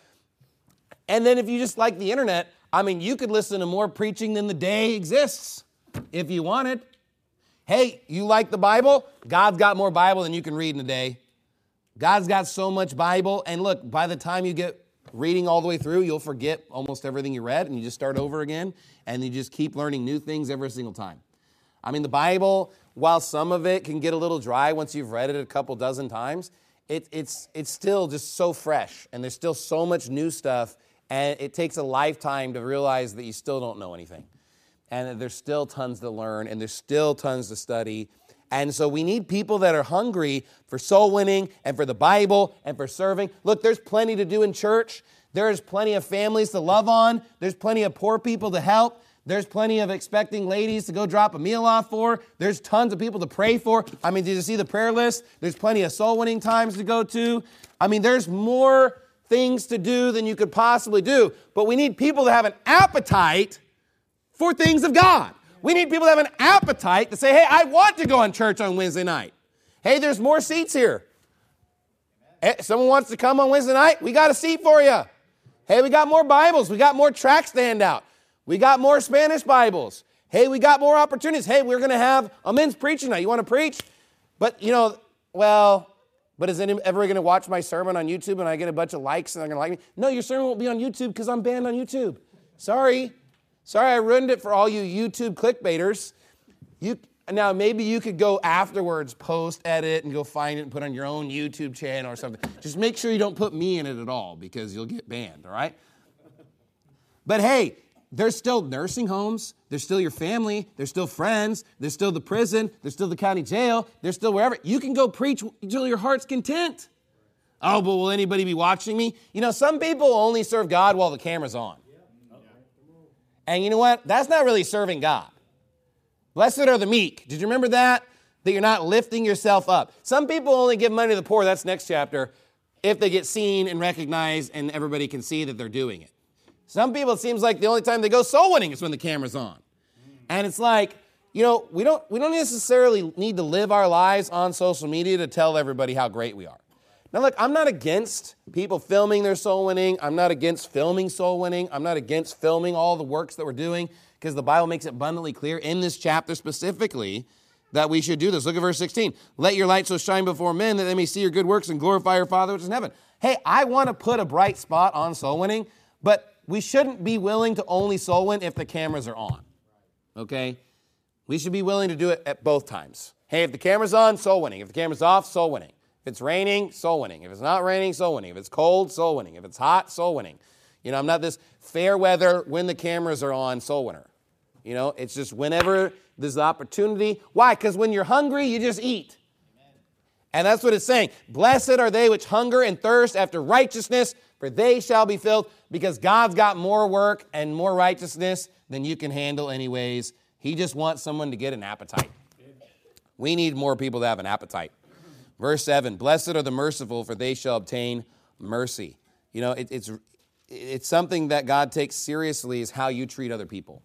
[SPEAKER 3] And then if you just like the internet, I mean, you could listen to more preaching than the day exists. If you wanted. Hey, you like the Bible? God's got more Bible than you can read in a day. God's got so much Bible. And look, by the time you get reading all the way through, you'll forget almost everything you read, and you just start over again, and you just keep learning new things every single time. I mean, the Bible, while some of it can get a little dry once you've read it a couple dozen times, it, it's, it's still just so fresh, and there's still so much new stuff, and it takes a lifetime to realize that you still don't know anything. And there's still tons to learn, and there's still tons to study. And so we need people that are hungry for soul winning and for the Bible and for serving. Look, there's plenty to do in church. There's plenty of families to love on. There's plenty of poor people to help. There's plenty of expecting ladies to go drop a meal off for. There's tons of people to pray for. I mean, did you see the prayer list? There's plenty of soul winning times to go to. I mean, there's more things to do than you could possibly do. But we need people to have an appetite for things of God. We need people to have an appetite to say, hey, I want to go on church on Wednesday night. Hey, there's more seats here. Hey, someone wants to come on Wednesday night? We got a seat for you. Hey, we got more Bibles. We got more tracts to hand out. We got more Spanish Bibles. Hey, we got more opportunities. Hey, we're going to have a men's preaching night. You want to preach? But, you know, well, but is anyone ever going to watch my sermon on YouTube and I get a bunch of likes and they're going to like me? No, your sermon won't be on YouTube because I'm banned on YouTube. Sorry. Sorry, I ruined it for all you YouTube clickbaiters. You, now, maybe you could go afterwards, post, edit, and go find it and put on your own YouTube channel or something. Just make sure you don't put me in it at all because you'll get banned, all right? But hey, there's still nursing homes. There's still your family. There's still friends. There's still the prison. There's still the county jail. There's still wherever. You can go preach until your heart's content. Oh, but will anybody be watching me? You know, some people only serve God while the camera's on. And you know what? That's not really serving God. Blessed are the meek. Did you remember that? That you're not lifting yourself up. Some people only give money to the poor, that's next chapter, if they get seen and recognized and everybody can see that they're doing it. Some people, it seems like the only time they go soul winning is when the camera's on. And it's like, you know, we don't, we don't necessarily need to live our lives on social media to tell everybody how great we are. Now, look, I'm not against people filming their soul winning. I'm not against filming soul winning. I'm not against filming all the works that we're doing because the Bible makes it abundantly clear in this chapter specifically that we should do this. Look at verse sixteen. Let your light so shine before men that they may see your good works and glorify your Father which is in heaven. Hey, I want to put a bright spot on soul winning, but we shouldn't be willing to only soul win if the cameras are on, okay? We should be willing to do it at both times. Hey, if the camera's on, soul winning. If the camera's off, soul winning. If it's raining, soul winning. If it's not raining, soul winning. If it's cold, soul winning. If it's hot, soul winning. You know, I'm not this fair weather when the cameras are on soul winner. You know, it's just whenever there's the opportunity. Why? Because when you're hungry, you just eat. And that's what it's saying. Blessed are they which hunger and thirst after righteousness, for they shall be filled. Because God's got more work and more righteousness than you can handle anyways. He just wants someone to get an appetite. We need more people to have an appetite. Verse seven, blessed are the merciful, for they shall obtain mercy. You know, it, it's, it's something that God takes seriously is how you treat other people.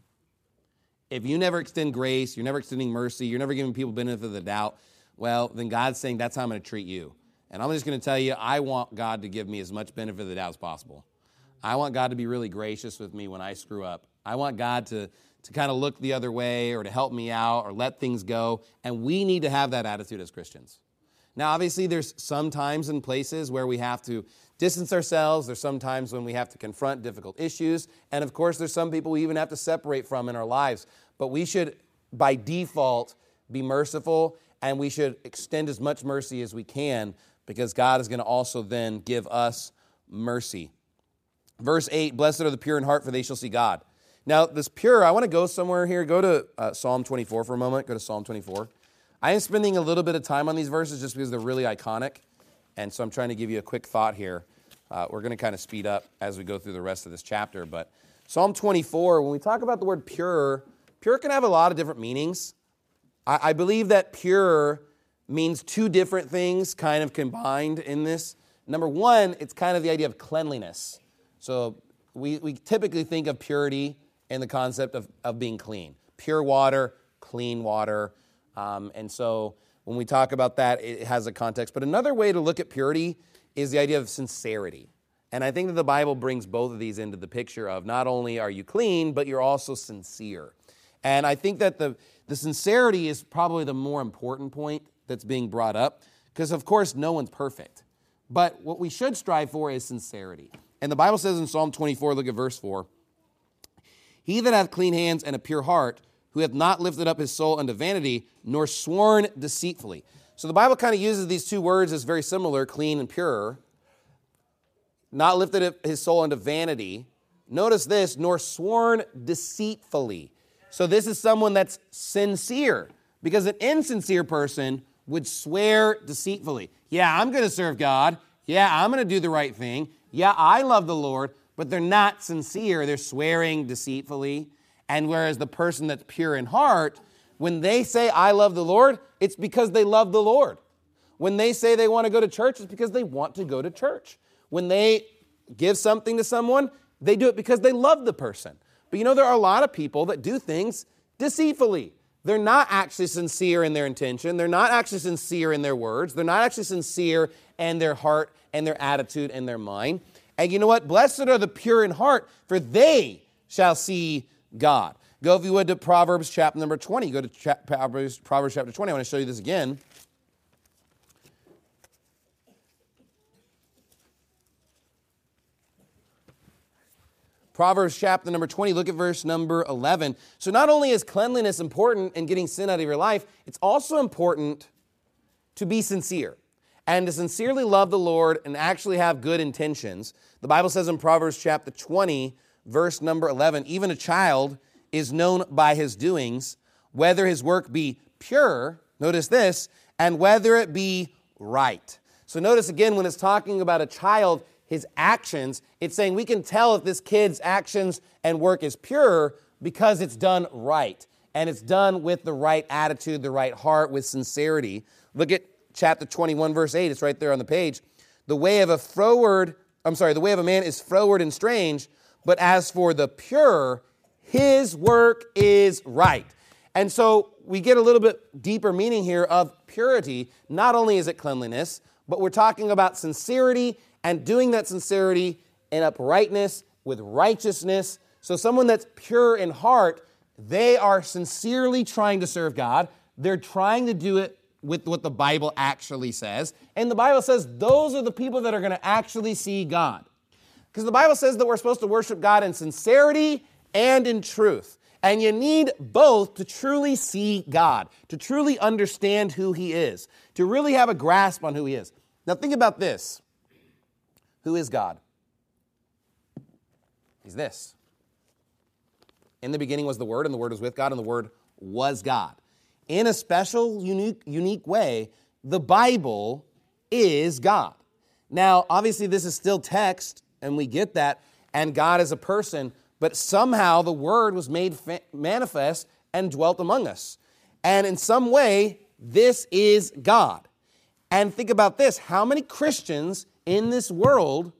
[SPEAKER 3] If you never extend grace, you're never extending mercy, you're never giving people benefit of the doubt, well, then God's saying that's how I'm going to treat you. And I'm just going to tell you, I want God to give me as much benefit of the doubt as possible. I want God to be really gracious with me when I screw up. I want God to, to kind of look the other way or to help me out or let things go. And we need to have that attitude as Christians. Now, obviously, there's some times and places where we have to distance ourselves. There's some times when we have to confront difficult issues. And, of course, there's some people we even have to separate from in our lives. But we should, by default, be merciful, and we should extend as much mercy as we can because God is going to also then give us mercy. Verse eight, blessed are the pure in heart, for they shall see God. Now, this pure, I want to go somewhere here. Go to uh, Psalm twenty-four for a moment. Go to Psalm twenty-four. I am spending a little bit of time on these verses just because they're really iconic, and so I'm trying to give you a quick thought here. Uh, we're going to kind of speed up as we go through the rest of this chapter, but Psalm twenty-four, when we talk about the word pure, pure can have a lot of different meanings. I, I believe that pure means two different things kind of combined in this. Number one, it's kind of the idea of cleanliness. So we, we typically think of purity in the concept of, of being clean. Pure water, clean water. Um, and so when we talk about that, it has a context. But another way to look at purity is the idea of sincerity. And I think that the Bible brings both of these into the picture of not only are you clean, but you're also sincere. And I think that the, the sincerity is probably the more important point that's being brought up because, of course, no one's perfect. But what we should strive for is sincerity. And the Bible says in Psalm twenty-four, look at verse four, he that hath clean hands and a pure heart, who hath not lifted up his soul unto vanity, nor sworn deceitfully. So the Bible kind of uses these two words as very similar, clean and pure. Not lifted up his soul unto vanity. Notice this, nor sworn deceitfully. So this is someone that's sincere, because an insincere person would swear deceitfully. Yeah, I'm going to serve God. Yeah, I'm going to do the right thing. Yeah, I love the Lord, but they're not sincere. They're swearing deceitfully. And whereas the person that's pure in heart, when they say, I love the Lord, it's because they love the Lord. When they say they want to go to church, it's because they want to go to church. When they give something to someone, they do it because they love the person. But you know, there are a lot of people that do things deceitfully. They're not actually sincere in their intention. They're not actually sincere in their words. They're not actually sincere in their heart and their attitude and their mind. And you know what? Blessed are the pure in heart, for they shall see God. Go, if you would, to Proverbs chapter number twenty. Go to cha- Proverbs, Proverbs chapter twenty. I want to show you this again. Proverbs chapter number twenty, look at verse number eleven. So not only is cleanliness important in getting sin out of your life, it's also important to be sincere and to sincerely love the Lord and actually have good intentions. The Bible says in Proverbs chapter twenty, verse number eleven, even a child is known by his doings, whether his work be pure, notice this, and whether it be right. So notice again, when it's talking about a child, his actions, it's saying we can tell if this kid's actions and work is pure because it's done right. And it's done with the right attitude, the right heart, with sincerity. Look at chapter twenty-one, verse eight. It's right there on the page. The way of a froward, I'm sorry, the way of a man is froward and strange, but as for the pure, his work is right. And so we get a little bit deeper meaning here of purity. Not only is it cleanliness, but we're talking about sincerity and doing that sincerity in uprightness with righteousness. So someone that's pure in heart, they are sincerely trying to serve God. They're trying to do it with what the Bible actually says. And the Bible says those are the people that are going to actually see God. Because the Bible says that we're supposed to worship God in sincerity and in truth. And you need both to truly see God, to truly understand who He is, to really have a grasp on who He is. Now think about this. Who is God? He's this. In the beginning was the Word, and the Word was with God, and the Word was God. In a special, unique, unique way, the Bible is God. Now, obviously, this is still text, and we get that, and God is a person, but somehow the Word was made fa- manifest and dwelt among us. And in some way, this is God. And think about this. How many Christians in this world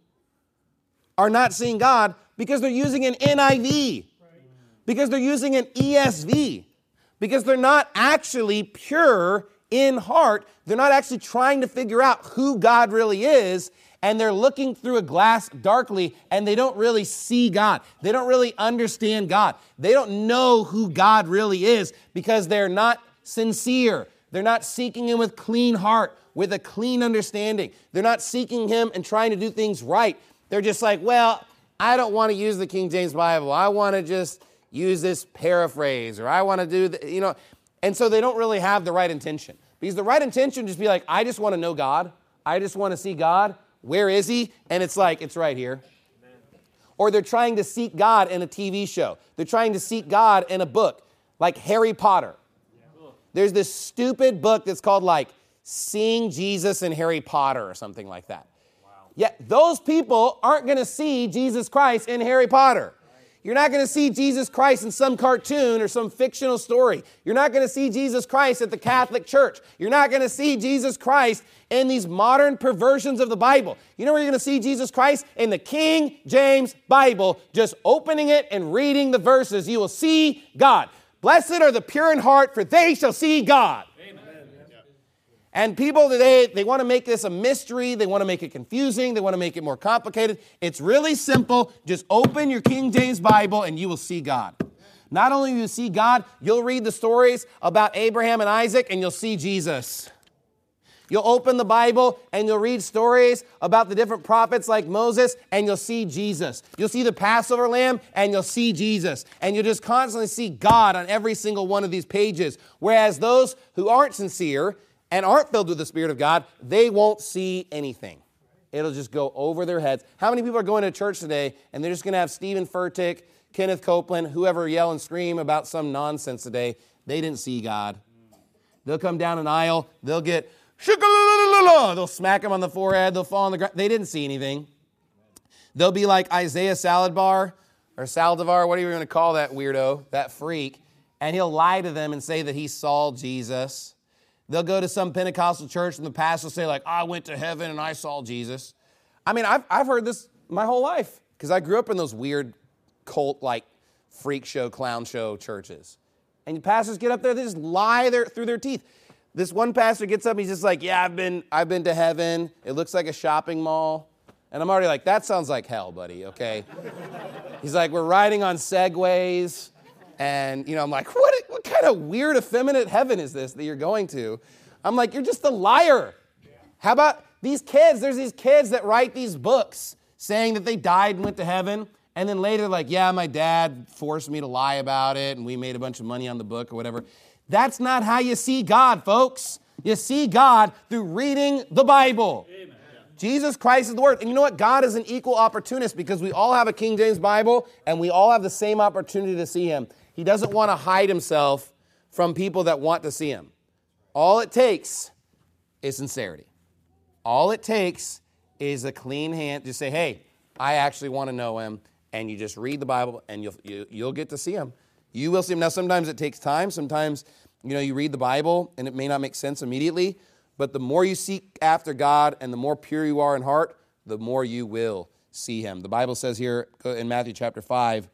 [SPEAKER 3] are not seeing God because they're using an N I V, because they're using an E S V, because they're not actually pure in heart. They're not actually trying to figure out who God really is, and they're looking through a glass darkly, and they don't really see God. They don't really understand God. They don't know who God really is because they're not sincere. They're not seeking Him with clean heart, with a clean understanding. They're not seeking Him and trying to do things right. They're just like, well, I don't want to use the King James Bible. I want to just use this paraphrase, or I want to do, the, you know. And so they don't really have the right intention. Because the right intention just be like, I just want to know God. I just want to see God. Where is He? And it's like, it's right here. Amen. Or they're trying to seek God in a T V show. They're trying to seek God in a book, like Harry Potter. Yeah. There's this stupid book that's called like Seeing Jesus in Harry Potter or something like that. Wow. Yet those people aren't going to see Jesus Christ in Harry Potter. You're not going to see Jesus Christ in some cartoon or some fictional story. You're not going to see Jesus Christ at the Catholic Church. You're not going to see Jesus Christ in these modern perversions of the Bible. You know where you're going to see Jesus Christ? In the King James Bible, just opening it and reading the verses. You will see God. Blessed are the pure in heart, for they shall see God. Amen. And people today, they want to make this a mystery. They want to make it confusing. They want to make it more complicated. It's really simple. Just open your King James Bible and you will see God. Not only will you see God, you'll read the stories about Abraham and Isaac and you'll see Jesus. You'll open the Bible and you'll read stories about the different prophets like Moses and you'll see Jesus. You'll see the Passover lamb and you'll see Jesus. And you'll just constantly see God on every single one of these pages. Whereas those who aren't sincere and aren't filled with the Spirit of God, they won't see anything. It'll just go over their heads. How many people are going to church today and they're just going to have Stephen Furtick, Kenneth Copeland, whoever yell and scream about some nonsense today? They didn't see God. They'll come down an aisle. They'll get, they'll smack them on the forehead. They'll fall on the ground. They didn't see anything. They'll be like Isaiah Saldivar or Saldivar, what are you going to call that weirdo, that freak? And he'll lie to them and say that he saw Jesus. They'll go to some Pentecostal church and the pastor will say like, I went to heaven and I saw Jesus. I mean, I've, I've heard this my whole life because I grew up in those weird cult-like freak show, clown show churches. And pastors get up there, they just lie their, through their teeth. This one pastor gets up and he's just like, yeah, I've been, I've been to heaven. It looks like a shopping mall. And I'm already like, that sounds like hell, buddy, okay? He's like, we're riding on Segways. And, you know, I'm like, what, what kind of weird, effeminate heaven is this that you're going to? I'm like, you're just a liar. How about these kids? There's these kids that write these books saying that they died and went to heaven. And then later, like, yeah, my dad forced me to lie about it, and we made a bunch of money on the book or whatever. That's not how you see God, folks. You see God through reading the Bible. Amen. Jesus Christ is the Word. And you know what? God is an equal opportunist because we all have a King James Bible, and we all have the same opportunity to see Him. He doesn't want to hide Himself from people that want to see Him. All it takes is sincerity. All it takes is a clean hand. Just say, hey, I actually want to know Him. And you just read the Bible, and you'll you, you'll get to see Him. You will see Him. Now, sometimes it takes time. Sometimes, you know, you read the Bible, and it may not make sense immediately. But the more you seek after God and the more pure you are in heart, the more you will see Him. The Bible says here in Matthew chapter five,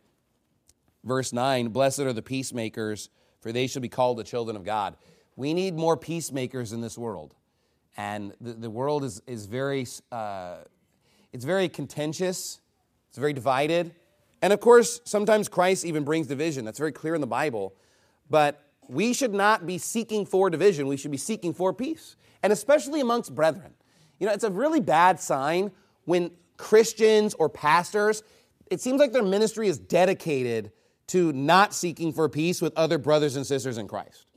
[SPEAKER 3] verse nine, blessed are the peacemakers, for they shall be called the children of God. We need more peacemakers in this world. And the, the world is, is very, uh, it's very contentious. It's very divided. And of course, sometimes Christ even brings division. That's very clear in the Bible. But we should not be seeking for division. We should be seeking for peace. And especially amongst brethren. You know, it's a really bad sign when Christians or pastors, it seems like their ministry is dedicated to not seeking for peace with other brothers and sisters in Christ.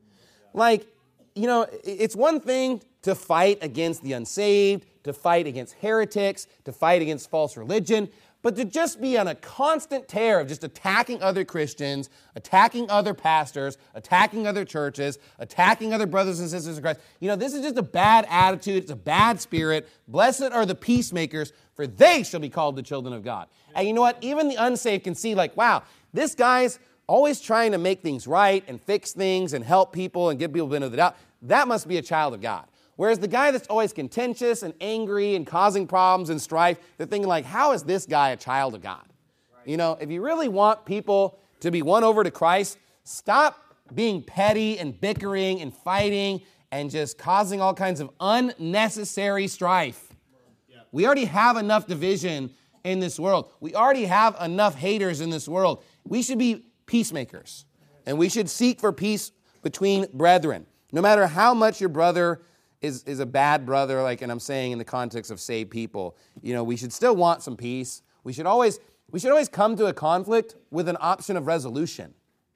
[SPEAKER 3] Like, you know, it's one thing to fight against the unsaved, to fight against heretics, to fight against false religion. But to just be on a constant tear of just attacking other Christians, attacking other pastors, attacking other churches, attacking other brothers and sisters in Christ, you know, this is just a bad attitude. It's a bad spirit. Blessed are the peacemakers, for they shall be called the children of God. And you know what? Even the unsaved can see like, wow, this guy's always trying to make things right and fix things and help people and give people the benefit of the doubt. That must be a child of God. Whereas the guy that's always contentious and angry and causing problems and strife, they're thinking like, how is this guy a child of God? Right. You know, if you really want people to be won over to Christ, stop being petty and bickering and fighting and just causing all kinds of unnecessary strife. Yeah. We already have enough division in this world. We already have enough haters in this world. We should be peacemakers, and we should seek for peace between brethren. No matter how much your brother is, is a bad brother, like, and I'm saying in the context of saved people, you know, we should still want some peace. We should always, we should always come to a conflict with an option of resolution,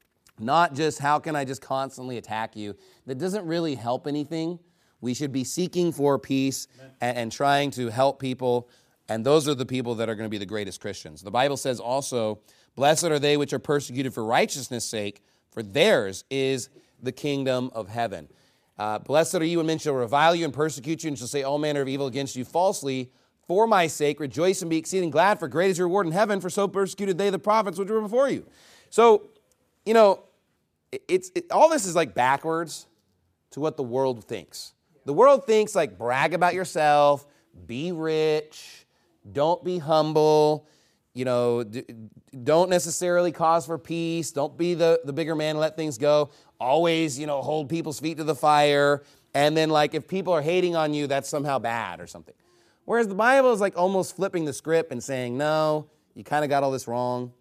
[SPEAKER 3] not just how can I just constantly attack you. That doesn't really help anything. We should be seeking for peace and, and trying to help people, and those are the people that are going to be the greatest Christians. The Bible says also, blessed are they which are persecuted for righteousness' sake, for theirs is the kingdom of heaven. Uh, blessed are you when men shall revile you and persecute you and shall say all manner of evil against you falsely for my sake. Rejoice and be exceeding glad, for great is your reward in heaven, for so persecuted they the prophets which were before you. So, you know, it, it's it, all this is like backwards to what the world thinks. The world thinks like brag about yourself, be rich, don't be humble, you know, d- don't necessarily cause for peace, don't be the, the bigger man and let things go. Always, you know, hold people's feet to the fire. And then, like, if people are hating on you, that's somehow bad or something. Whereas the Bible is, like, almost flipping the script and saying, no, you kind of got all this wrong.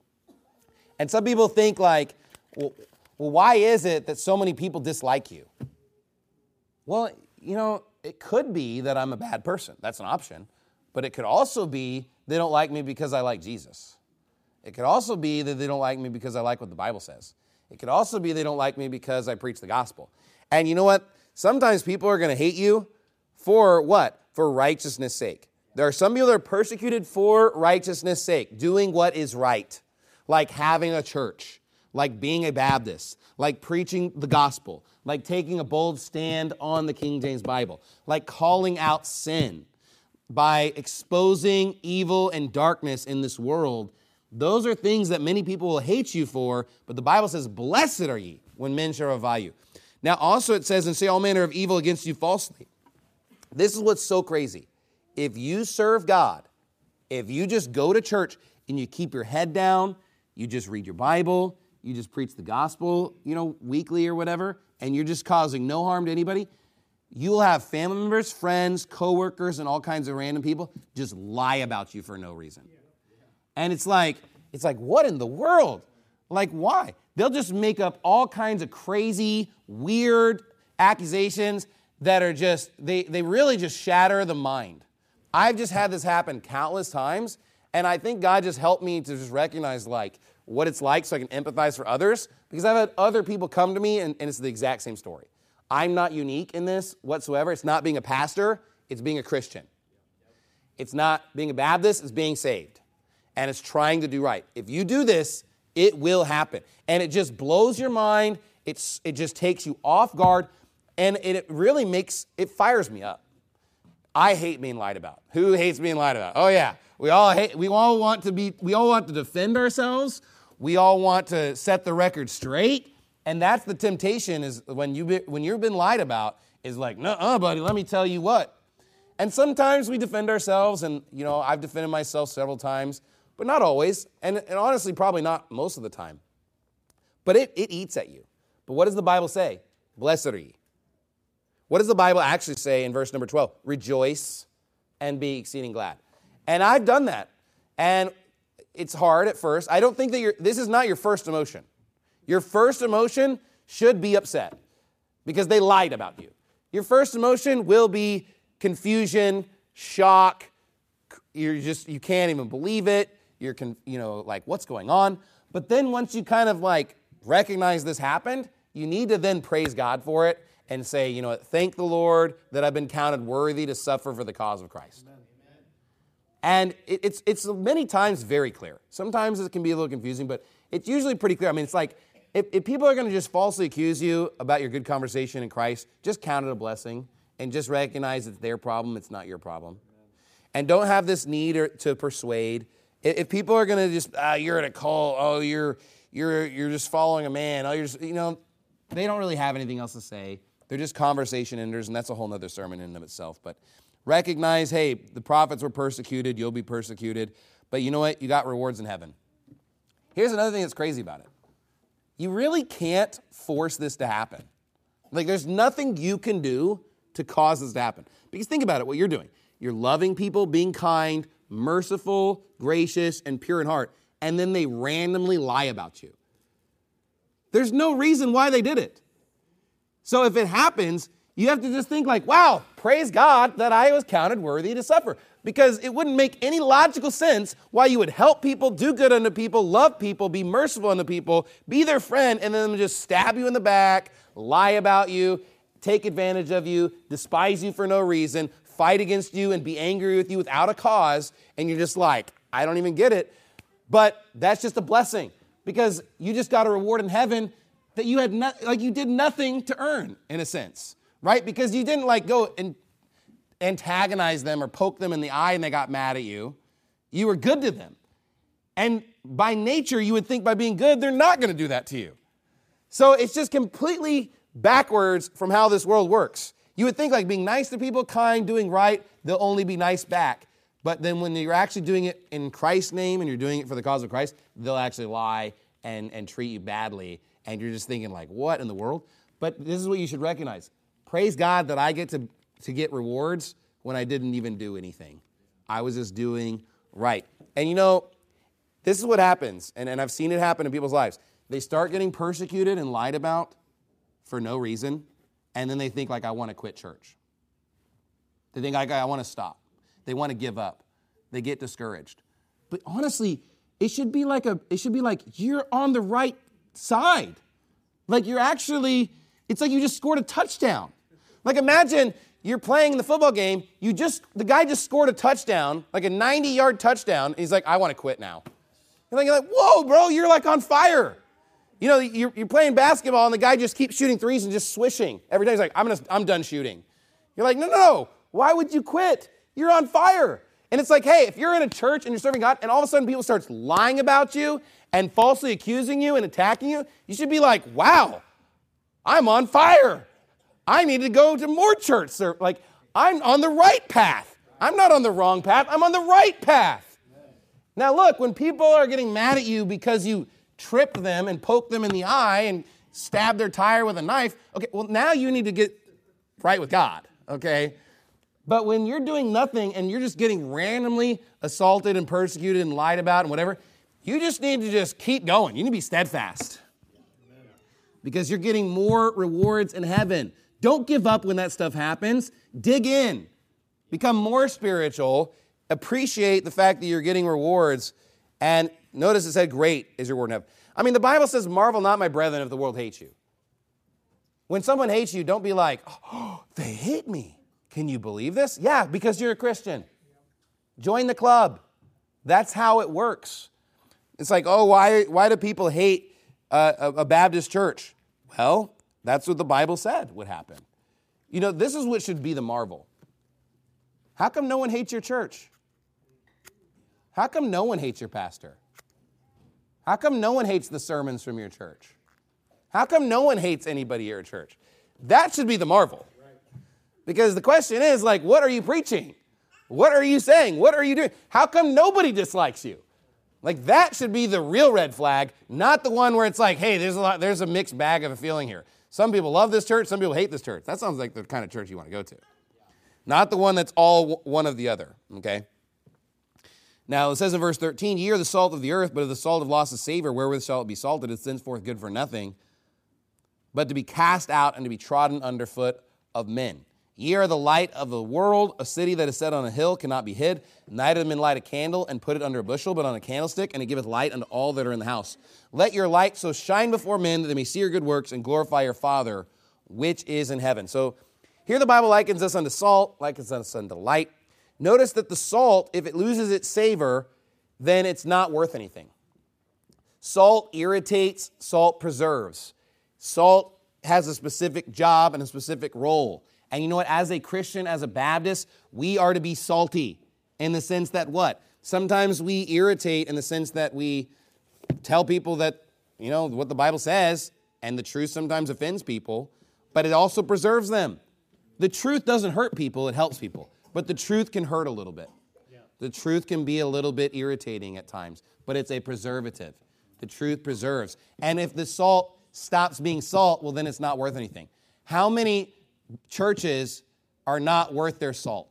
[SPEAKER 3] And some people think, like, well, well, why is it that so many people dislike you? Well, you know, it could be that I'm a bad person. That's an option. But it could also be they don't like me because I like Jesus. It could also be that they don't like me because I like what the Bible says. It could also be they don't like me because I preach the gospel. And you know what? Sometimes people are going to hate you for what? For righteousness' sake. There are some people that are persecuted for righteousness' sake, doing what is right, like having a church, like being a Baptist, like preaching the gospel, like taking a bold stand on the King James Bible, like calling out sin by exposing evil and darkness in this world. Those are things that many people will hate you for, but the Bible says, blessed are ye when men shall revile you. Now, also it says, and say all manner of evil against you falsely. This is what's so crazy. If you serve God, if you just go to church and you keep your head down, you just read your Bible, you just preach the gospel, you know, weekly or whatever, and you're just causing no harm to anybody, you'll have family members, friends, coworkers, and all kinds of random people just lie about you for no reason. And it's like, it's like, what in the world? Like, why? They'll just make up all kinds of crazy, weird accusations that are just, they, they really just shatter the mind. I've just had this happen countless times, and I think God just helped me to just recognize, like, what it's like so I can empathize for others, because I've had other people come to me, and, and it's the exact same story. I'm not unique in this whatsoever. It's not being a pastor. It's being a Christian. It's not being a Baptist. It's being saved. And it's trying to do right. If you do this, it will happen. And it just blows your mind. It's, it just takes you off guard. And it, it really makes, it fires me up. I hate being lied about. Who hates being lied about? Oh, yeah. We all hate, we all want to be, we all want to defend ourselves. We all want to set the record straight. And that's the temptation, is when, you be, when you've been lied about, is like, nuh-uh, buddy, let me tell you what. And sometimes we defend ourselves, and, you know, I've defended myself several times, but not always, and, and honestly, probably not most of the time. But it, it eats at you. But what does the Bible say? Blessed are ye. What does the Bible actually say in verse number twelve? Rejoice and be exceeding glad. And I've done that. And it's hard at first. I don't think that you're, this is not your first emotion. Your first emotion should be upset because they lied about you. Your first emotion will be confusion, shock. You're just, you can't even believe it. You're, you know, like, what's going on? But then once you kind of like recognize this happened, you need to then praise God for it and say, you know, thank the Lord that I've been counted worthy to suffer for the cause of Christ. Amen. And it, it's it's many times very clear. Sometimes it can be a little confusing, but it's usually pretty clear. I mean, it's like if, if people are going to just falsely accuse you about your good conversation in Christ, just count it a blessing and just recognize it's their problem, it's not your problem. And don't have this need or, to persuade. If, if people are going to just, ah, you're at a cult, oh, you're you're you're just following a man, oh, you're just, you know, they don't really have anything else to say. They're just conversation enders, and that's a whole other sermon in and of itself. But recognize, hey, the prophets were persecuted, you'll be persecuted. But you know what? You got rewards in heaven. Here's another thing that's crazy about it. You really can't force this to happen. Like, there's nothing you can do to cause this to happen. Because think about it, what you're doing. You're loving people, being kind, merciful, gracious, and pure in heart, and then they randomly lie about you. There's no reason why they did it. So if it happens, you have to just think like, wow, praise God that I was counted worthy to suffer. Because it wouldn't make any logical sense why you would help people, do good unto people, love people, be merciful unto people, be their friend, and then just stab you in the back, lie about you, take advantage of you, despise you for no reason, fight against you and be angry with you without a cause, and you're just like, I don't even get it. But that's just a blessing because you just got a reward in heaven that you had not, like you did nothing to earn in a sense, right? Because you didn't like go and antagonize them or poke them in the eye and they got mad at you. You were good to them. And by nature, you would think by being good, they're not going to do that to you. So it's just completely backwards from how this world works. You would think like being nice to people, kind, doing right, they'll only be nice back. But then when you're actually doing it in Christ's name and you're doing it for the cause of Christ, they'll actually lie and, and treat you badly. And you're just thinking like, what in the world? But this is what you should recognize. Praise God that I get to, to get rewards when I didn't even do anything. I was just doing right. And you know, this is what happens. And, and I've seen it happen in people's lives. They start getting persecuted and lied about for no reason. And then they think like, I want to quit church. They think like, I want to stop. They want to give up. They get discouraged. But honestly, it should be like a, it should be like you're on the right side. Like you're actually, it's like you just scored a touchdown. Like imagine you're playing the football game, you just, the guy just scored a touchdown, like a ninety-yard touchdown, and he's like, I want to quit now. You're like, you're like, whoa, bro, you're like on fire. You know, you're, you're playing basketball, and the guy just keeps shooting threes and just swishing. Every day he's like, I'm gonna, I'm done shooting. You're like, no, no, no, why would you quit? You're on fire. And it's like, hey, if you're in a church and you're serving God, and all of a sudden people start lying about you and falsely accusing you and attacking you, you should be like, wow, I'm on fire. I need to go to more church. Sir. Like, I'm on the right path. I'm not on the wrong path. I'm on the right path. Now, look, when people are getting mad at you because you tripped them and poked them in the eye and stabbed their tire with a knife, okay, well, now you need to get right with God, okay? But when you're doing nothing and you're just getting randomly assaulted and persecuted and lied about and whatever, you just need to just keep going. You need to be steadfast because you're getting more rewards in heaven. Don't give up when that stuff happens. Dig in. Become more spiritual. Appreciate the fact that you're getting rewards. And notice it said, great is your reward in heaven. I mean, the Bible says, marvel not, my brethren, if the world hates you. When someone hates you, don't be like, oh, they hate me. Can you believe this? Yeah, because you're a Christian. Join the club. That's how it works. It's like, oh, why, why do people hate uh, a, a Baptist church? Well, that's what the Bible said would happen. You know, this is what should be the marvel. How come no one hates your church? How come no one hates your pastor? How come no one hates the sermons from your church? How come no one hates anybody here at church? That should be the marvel. Because the question is, like, what are you preaching? What are you saying? What are you doing? How come nobody dislikes you? Like, that should be the real red flag, not the one where it's like, hey, there's a lot, there's a mixed bag of a feeling here. Some people love this church, some people hate this church. That sounds like the kind of church you want to go to. Not the one that's all one of the other, okay? Now, it says in verse thirteen, ye are the salt of the earth, but if the salt have lost its savor, wherewith shall it be salted? It's thenceforth good for nothing, but to be cast out and to be trodden underfoot of men. Ye are the light of the world. A city that is set on a hill cannot be hid. Neither do men light a candle and put it under a bushel, but on a candlestick, and it giveth light unto all that are in the house. Let your light so shine before men that they may see your good works and glorify your Father which is in heaven. So here the Bible likens us unto salt, likens us unto light. Notice that the salt, if it loses its savor, then it's not worth anything. Salt irritates, salt preserves. Salt has a specific job and a specific role. And you know what? As a Christian, as a Baptist, we are to be salty in the sense that what? Sometimes we irritate in the sense that we tell people that, you know, what the Bible says, and the truth sometimes offends people, but it also preserves them. The truth doesn't hurt people, it helps people. But the truth can hurt a little bit. Yeah. The truth can be a little bit irritating at times, but it's a preservative. The truth preserves. And if the salt stops being salt, well, then it's not worth anything. How many churches are not worth their salt?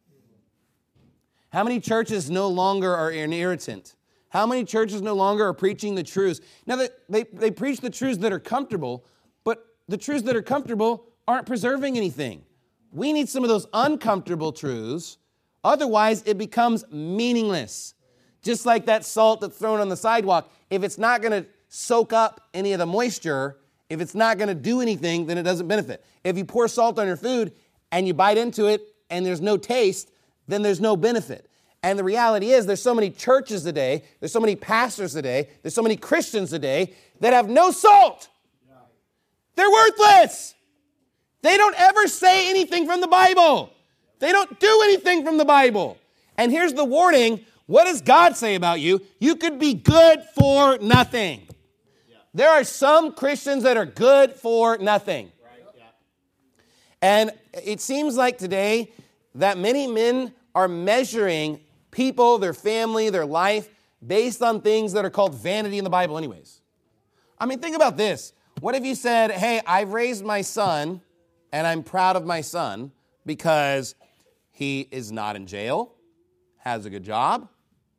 [SPEAKER 3] How many churches no longer are an irritant? How many churches no longer are preaching the truths? Now, they, they, they preach the truths that are comfortable, but the truths that are comfortable aren't preserving anything. We need some of those uncomfortable truths. Otherwise, it becomes meaningless. Just like that salt that's thrown on the sidewalk. If it's not going to soak up any of the moisture, if it's not going to do anything, then it doesn't benefit. If you pour salt on your food and you bite into it and there's no taste, then there's no benefit. And the reality is there's so many churches today, there's so many pastors today, there's so many Christians today that have no salt. They're worthless. They don't ever say anything from the Bible. They don't do anything from the Bible. And here's the warning. What does God say about you? You could be good for nothing. Yeah. There are some Christians that are good for nothing. Right. Yeah. And it seems like today that many men are measuring people, their family, their life, based on things that are called vanity in the Bible anyways. I mean, think about this. What if you said, hey, I've raised my son, and I'm proud of my son because he is not in jail, has a good job,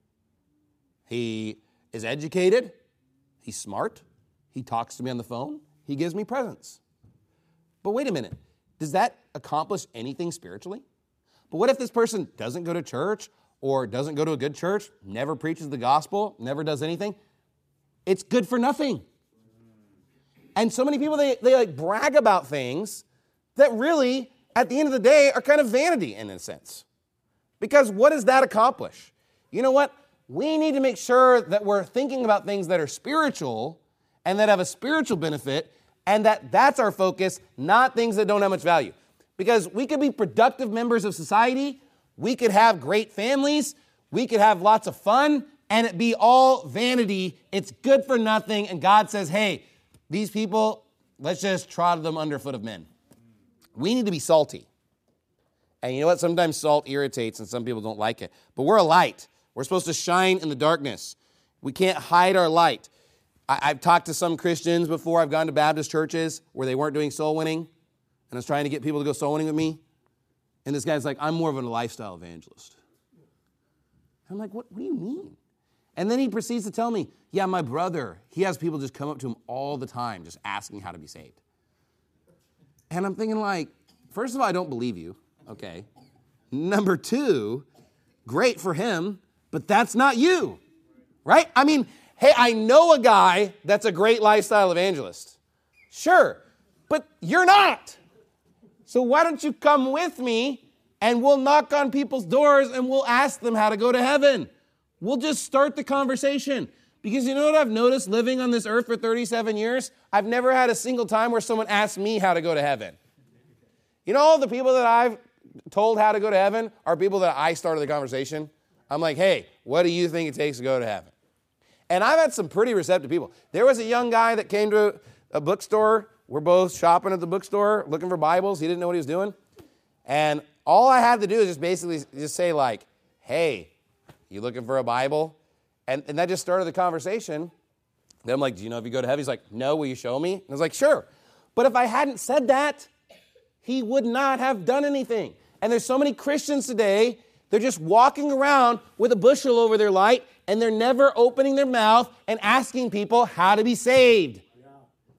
[SPEAKER 3] he is educated, he's smart, he talks to me on the phone, he gives me presents. But wait a minute, does that accomplish anything spiritually? But what if this person doesn't go to church or doesn't go to a good church, never preaches the gospel, never does anything? It's good for nothing. And so many people, they, they like brag about things that really, at the end of the day, are kind of vanity in a sense. Because what does that accomplish? You know what? We need to make sure that we're thinking about things that are spiritual and that have a spiritual benefit, and that that's our focus, not things that don't have much value. Because we could be productive members of society, we could have great families, we could have lots of fun, and it be all vanity. It's good for nothing, and God says, hey, these people, let's just trot them underfoot of men. We need to be salty. And you know what? Sometimes salt irritates and some people don't like it. But we're a light. We're supposed to shine in the darkness. We can't hide our light. I, I've talked to some Christians before. I've gone to Baptist churches where they weren't doing soul winning. And I was trying to get people to go soul winning with me. And this guy's like, I'm more of a lifestyle evangelist. I'm like, what, what do you mean? And then he proceeds to tell me, yeah, my brother, he has people just come up to him all the time just asking how to be saved. And I'm thinking like, first of all, I don't believe you. Okay. Number two, great for him, but that's not you. Right? I mean, hey, I know a guy that's a great lifestyle evangelist. Sure, but you're not. So why don't you come with me and we'll knock on people's doors and we'll ask them how to go to heaven. We'll just start the conversation. Because you know what I've noticed living on this earth for thirty-seven years? I've never had a single time where someone asked me how to go to heaven. You know, all the people that I've told how to go to heaven are people that I started the conversation. I'm like, hey, what do you think it takes to go to heaven? And I've had some pretty receptive people. There was a young guy that came to a bookstore. We're both shopping at the bookstore, looking for Bibles. He didn't know what he was doing. And all I had to do is just basically just say like, hey, you looking for a Bible? And, and that just started the conversation. Then I'm like, do you know if you go to heaven? He's like, no, will you show me? And I was like, sure. But if I hadn't said that, he would not have done anything. And there's so many Christians today, they're just walking around with a bushel over their light, and they're never opening their mouth and asking people how to be saved. Yeah.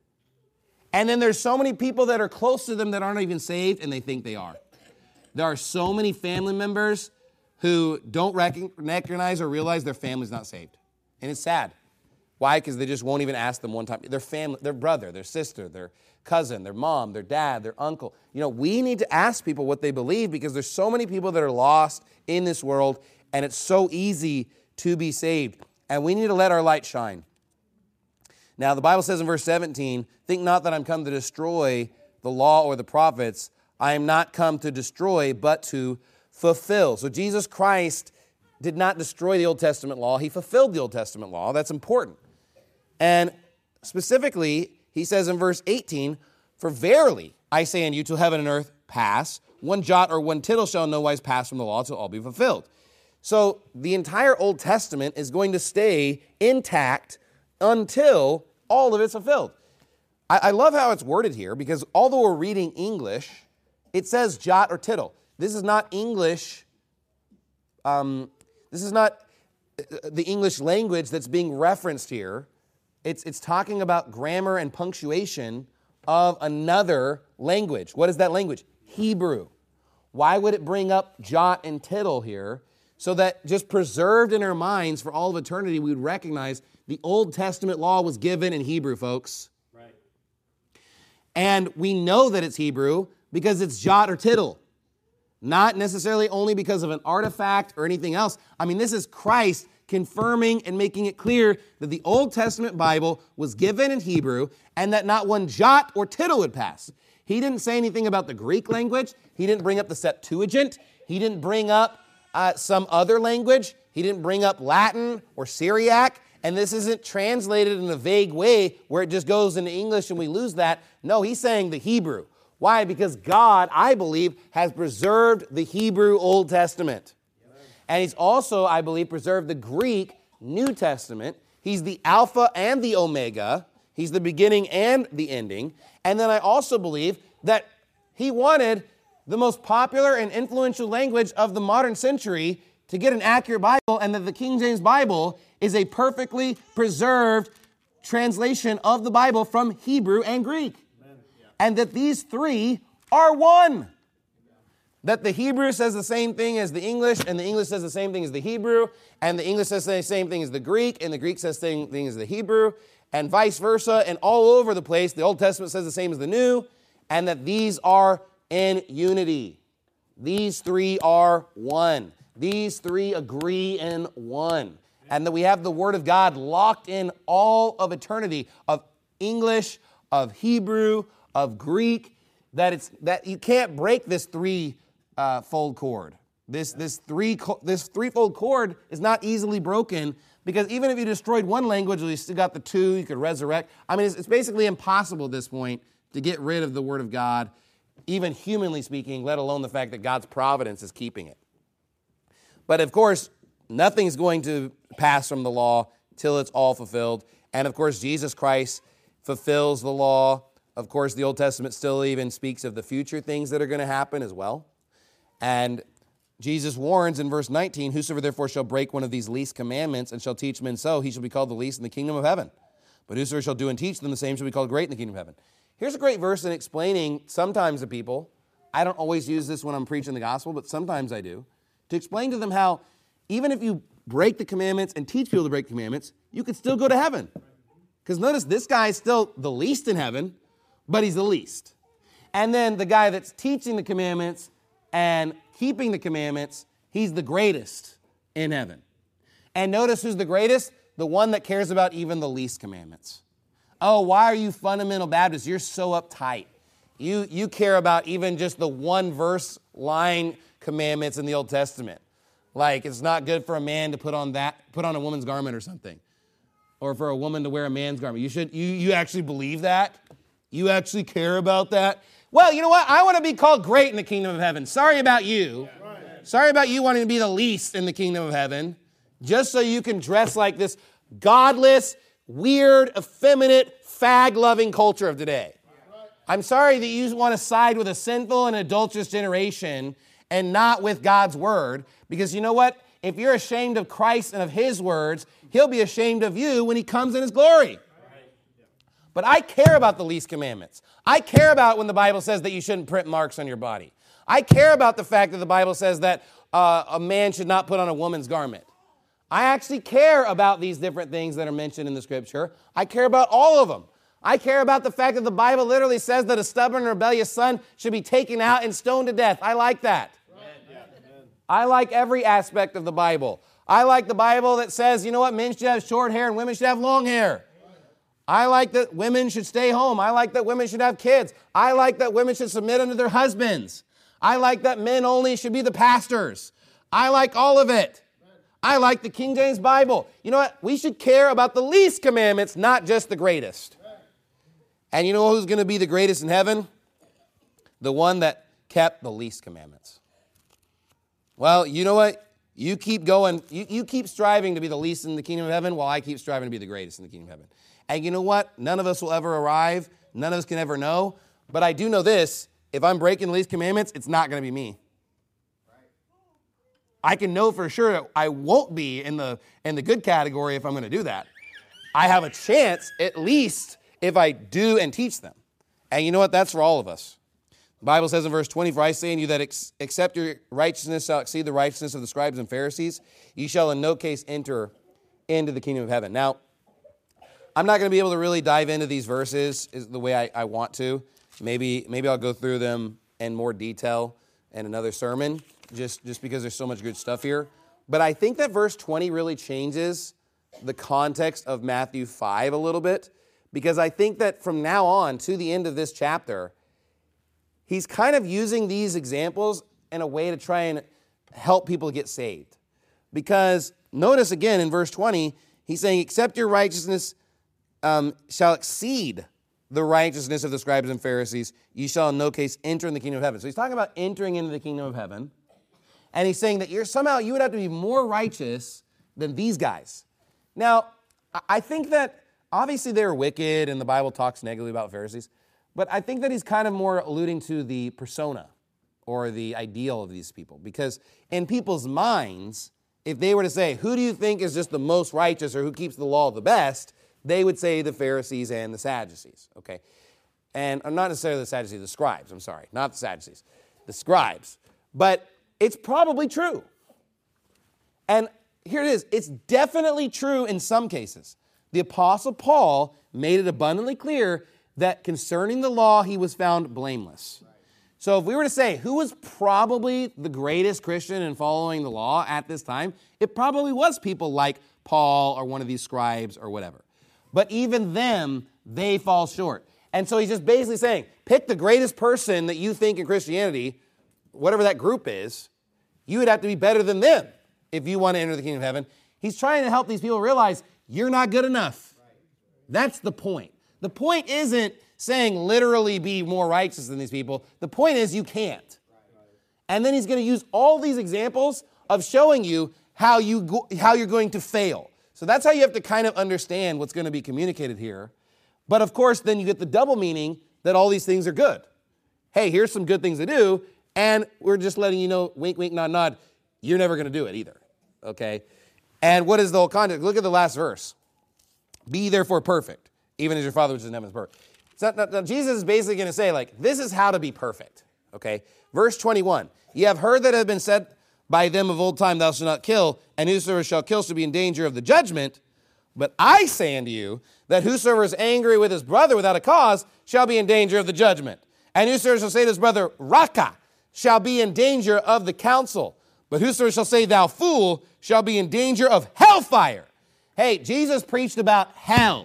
[SPEAKER 3] And then there's so many people that are close to them that aren't even saved, and they think they are. There are so many family members who don't recognize or realize their family's not saved. And it's sad. Why? Because they just won't even ask them one time. Their family, their brother, their sister, their cousin, their mom, their dad, their uncle. You know, we need to ask people what they believe because there's so many people that are lost in this world, and it's so easy to be saved. And we need to let our light shine. Now, the Bible says in verse seventeen, think not that I'm come to destroy the law or the prophets. I am not come to destroy, but to fulfill. So Jesus Christ did not destroy the Old Testament law. He fulfilled the Old Testament law. That's important. And specifically, he says in verse eighteen, for verily I say unto you, till heaven and earth pass, one jot or one tittle shall in no wise pass from the law till all be fulfilled. So the entire Old Testament is going to stay intact until all of it's fulfilled. I, I love how it's worded here because although we're reading English, it says jot or tittle. This is not English. Um, this is not the English language that's being referenced here. It's, it's talking about grammar and punctuation of another language. What is that language? Hebrew. Why would it bring up jot and tittle here? So that just preserved in our minds for all of eternity, we would recognize the Old Testament law was given in Hebrew, folks.
[SPEAKER 2] Right.
[SPEAKER 3] And we know that it's Hebrew because it's jot or tittle. Not necessarily only because of an artifact or anything else. I mean, this is Christ confirming and making it clear that the Old Testament Bible was given in Hebrew and that not one jot or tittle would pass. He didn't say anything about the Greek language. He didn't bring up the Septuagint. He didn't bring up uh, some other language. He didn't bring up Latin or Syriac. And this isn't translated in a vague way where it just goes into English and we lose that. No, he's saying the Hebrew. Why? Because God, I believe, has preserved the Hebrew Old Testament. And he's also, I believe, preserved the Greek New Testament. He's the Alpha and the Omega. He's the beginning and the ending. And then I also believe that he wanted the most popular and influential language of the modern century to get an accurate Bible, and that the King James Bible is a perfectly preserved translation of the Bible from Hebrew and Greek. And that these three are one. That the Hebrew says the same thing as the English, and the English says the same thing as the Hebrew, and the English says the same thing as the Greek, and the Greek says the same thing as the Hebrew, and vice versa, and all over the place. The Old Testament says the same as the New, and that these are in unity. These three are one. These three agree in one. And that we have the Word of God locked in all of eternity, of English, of Hebrew, of Greek, that it's that you can't break this three uh, fold cord. This this three this threefold cord is not easily broken because even if you destroyed one language, you still got the two. You could resurrect. I mean, it's, it's basically impossible at this point to get rid of the Word of God, even humanly speaking. Let alone the fact that God's providence is keeping it. But of course, nothing's going to pass from the law till it's all fulfilled. And of course, Jesus Christ fulfills the law. Of course, the Old Testament still even speaks of the future things that are going to happen as well. And Jesus warns in verse nineteen, whosoever therefore shall break one of these least commandments and shall teach men so, he shall be called the least in the kingdom of heaven. But whosoever shall do and teach them the same shall be called great in the kingdom of heaven. Here's a great verse in explaining sometimes to people. I don't always use this when I'm preaching the gospel, but sometimes I do. To explain to them how even if you break the commandments and teach people to break the commandments, you could still go to heaven. Because notice, this guy is still the least in heaven, but he's the least. And then the guy that's teaching the commandments and keeping the commandments, he's the greatest in heaven. And notice who's the greatest? The one that cares about even the least commandments. Oh, why are you fundamental Baptists? You're so uptight. You, you care about even just the one verse line commandments in the Old Testament. Like it's not good for a man to put on that, put on a woman's garment or something. Or for a woman to wear a man's garment. You should, you, you actually believe that? You actually care about that? Well, you know what? I want to be called great in the kingdom of heaven. Sorry about you. Sorry about you wanting to be the least in the kingdom of heaven. Just so you can dress like this godless, weird, effeminate, fag-loving culture of today. I'm sorry that you want to side with a sinful and adulterous generation and not with God's word. Because you know what? If you're ashamed of Christ and of his words, he'll be ashamed of you when he comes in his glory. But I care about the least commandments. I care about when the Bible says that you shouldn't print marks on your body. I care about the fact that the Bible says that uh, a man should not put on a woman's garment. I actually care about these different things that are mentioned in the scripture. I care about all of them. I care about the fact that the Bible literally says that a stubborn and rebellious son should be taken out and stoned to death. I like that. I like every aspect of the Bible. I like the Bible that says, you know what, men should have short hair and women should have long hair. I like that women should stay home. I like that women should have kids. I like that women should submit unto their husbands. I like that men only should be the pastors. I like all of it. I like the King James Bible. You know what? We should care about the least commandments, not just the greatest. And you know who's going to be the greatest in heaven? The one that kept the least commandments. Well, you know what? You keep going. You, you keep striving to be the least in the kingdom of heaven while I keep striving to be the greatest in the kingdom of heaven. And you know what? None of us will ever arrive. None of us can ever know. But I do know this. If I'm breaking the least commandments, it's not going to be me. I can know for sure that I won't be in the in the good category if I'm going to do that. I have a chance, at least, if I do and teach them. And you know what? That's for all of us. The Bible says in verse twenty, for I say unto you that ex- except your righteousness shall exceed the righteousness of the scribes and Pharisees, ye shall in no case enter into the kingdom of heaven. Now, I'm not going to be able to really dive into these verses is the way I, I want to. Maybe, maybe I'll go through them in more detail in another sermon, just, just because there's so much good stuff here. But I think that verse twenty really changes the context of Matthew five a little bit, because I think that from now on to the end of this chapter, he's kind of using these examples in a way to try and help people get saved. Because notice again in verse twenty, he's saying, except your righteousness um, shall exceed the righteousness of the scribes and Pharisees, you shall in no case enter in the kingdom of heaven. So he's talking about entering into the kingdom of heaven. And he's saying that you're somehow you would have to be more righteous than these guys. Now, I think that obviously they're wicked and the Bible talks negatively about Pharisees. But I think that he's kind of more alluding to the persona or the ideal of these people. Because in people's minds, if they were to say, who do you think is just the most righteous or who keeps the law the best, they would say the Pharisees and the Sadducees, okay? And not necessarily the Sadducees, the scribes, I'm sorry, not the Sadducees, the scribes. But it's probably true. And here it is, it's definitely true in some cases. The Apostle Paul made it abundantly clear that concerning the law, he was found blameless. Right. So if we were to say who was probably the greatest Christian in following the law at this time, it probably was people like Paul or one of these scribes or whatever. But even them, they fall short. And so he's just basically saying, pick the greatest person that you think in Christianity, whatever that group is, you would have to be better than them if you want to enter the kingdom of heaven. He's trying to help these people realize you're not good enough. That's the point. The point isn't saying literally be more righteous than these people. The point is you can't. And then he's going to use all these examples of showing you how, you go, how you're going to fail. So that's how you have to kind of understand what's going to be communicated here. But of course, then you get the double meaning that all these things are good. Hey, here's some good things to do, and we're just letting you know, wink, wink, nod, nod, you're never going to do it either. Okay? And what is the whole context? Look at the last verse. Be therefore perfect, even as your Father which is in heaven is perfect. So now, now Jesus is basically going to say, like, this is how to be perfect. Okay? Verse twenty-one. Ye have heard that it have been said by them of old time, thou shalt not kill, and whosoever shall kill shall be in danger of the judgment. But I say unto you, that whosoever is angry with his brother without a cause shall be in danger of the judgment. And whosoever shall say to his brother, Raka, shall be in danger of the council. But whosoever shall say, thou fool, shall be in danger of hellfire. Hey, Jesus preached about hell.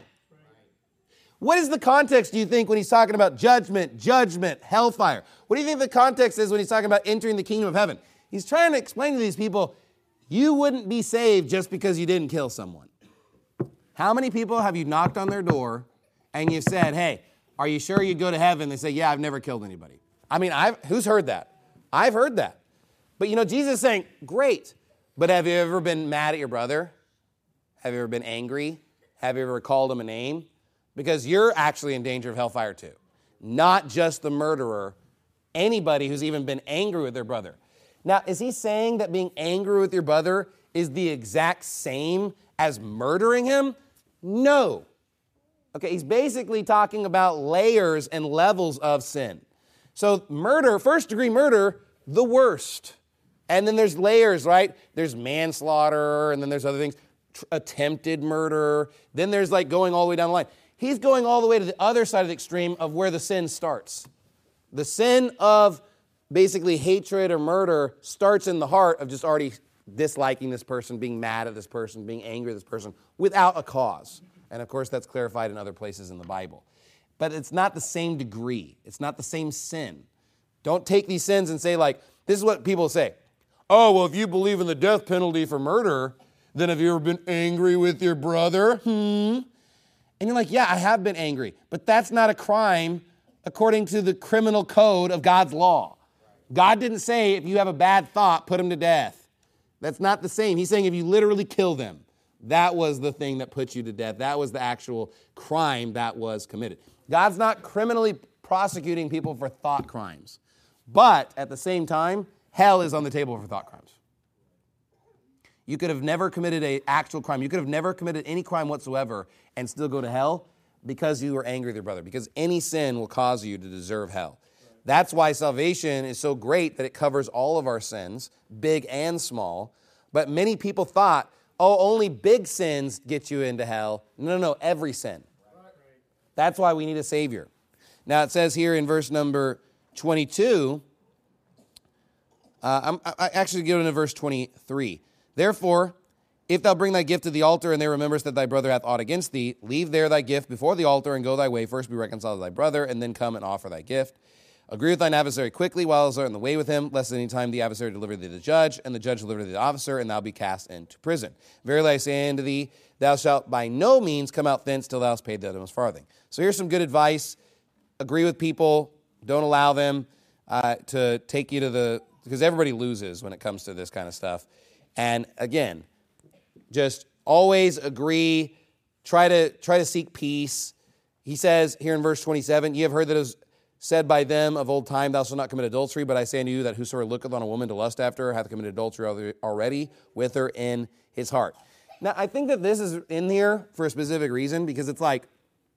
[SPEAKER 3] What is the context, do you think, when he's talking about judgment, judgment, hellfire? What do you think the context is when he's talking about entering the kingdom of heaven? He's trying to explain to these people, you wouldn't be saved just because you didn't kill someone. How many people have you knocked on their door and you've said, hey, are you sure you'd go to heaven? They say, yeah, I've never killed anybody. I mean, I've, who's heard that? I've heard that. But, you know, Jesus is saying, great, but have you ever been mad at your brother? Have you ever been angry? Have you ever called him a name? Because you're actually in danger of hellfire too. Not just the murderer, anybody who's even been angry with their brother. Now, is he saying that being angry with your brother is the exact same as murdering him? No. Okay, he's basically talking about layers and levels of sin. So murder, first degree murder, the worst. And then there's layers, right? There's manslaughter, and then there's other things, tr- attempted murder. Then there's like going all the way down the line. He's going all the way to the other side of the extreme of where the sin starts. The sin of basically hatred or murder starts in the heart of just already disliking this person, being mad at this person, being angry at this person without a cause. And of course, that's clarified in other places in the Bible. But it's not the same degree. It's not the same sin. Don't take these sins and say like, this is what people say. Oh, well, if you believe in the death penalty for murder, then have you ever been angry with your brother? Hmm. And you're like, yeah, I have been angry. But that's not a crime according to the criminal code of God's law. God didn't say if you have a bad thought, put him to death. That's not the same. He's saying if you literally kill them, that was the thing that put you to death. That was the actual crime that was committed. God's not criminally prosecuting people for thought crimes. But at the same time, hell is on the table for thought crimes. You could have never committed an actual crime. You could have never committed any crime whatsoever and still go to hell because you were angry with your brother. Because any sin will cause you to deserve hell. That's why salvation is so great that it covers all of our sins, big and small. But many people thought, oh, only big sins get you into hell. No, no, no, every sin. That's why we need a Savior. Now it says here in verse number twenty-two, uh, I'm, I actually go into verse twenty-three. Therefore, if thou bring thy gift to the altar, and there rememberest that thy brother hath aught against thee, leave there thy gift before the altar, and go thy way. First be reconciled to thy brother, and then come and offer thy gift. Agree with thine adversary quickly while thou art in the way with him, lest at any time the adversary deliver thee to the judge, and the judge deliver thee to the officer, and thou be cast into prison. Verily I say unto thee, thou shalt by no means come out thence till thou hast paid the uttermost farthing. So here's some good advice. Agree with people. Don't allow them uh, to take you to the... Because everybody loses when it comes to this kind of stuff. And again, just always agree. Try to, try to seek peace. He says here in verse twenty-seven, ye have heard that it was said by them of old time, thou shalt not commit adultery, but I say unto you that whosoever looketh on a woman to lust after her hath committed adultery already with her in his heart. Now, I think that this is in here for a specific reason, because it's like,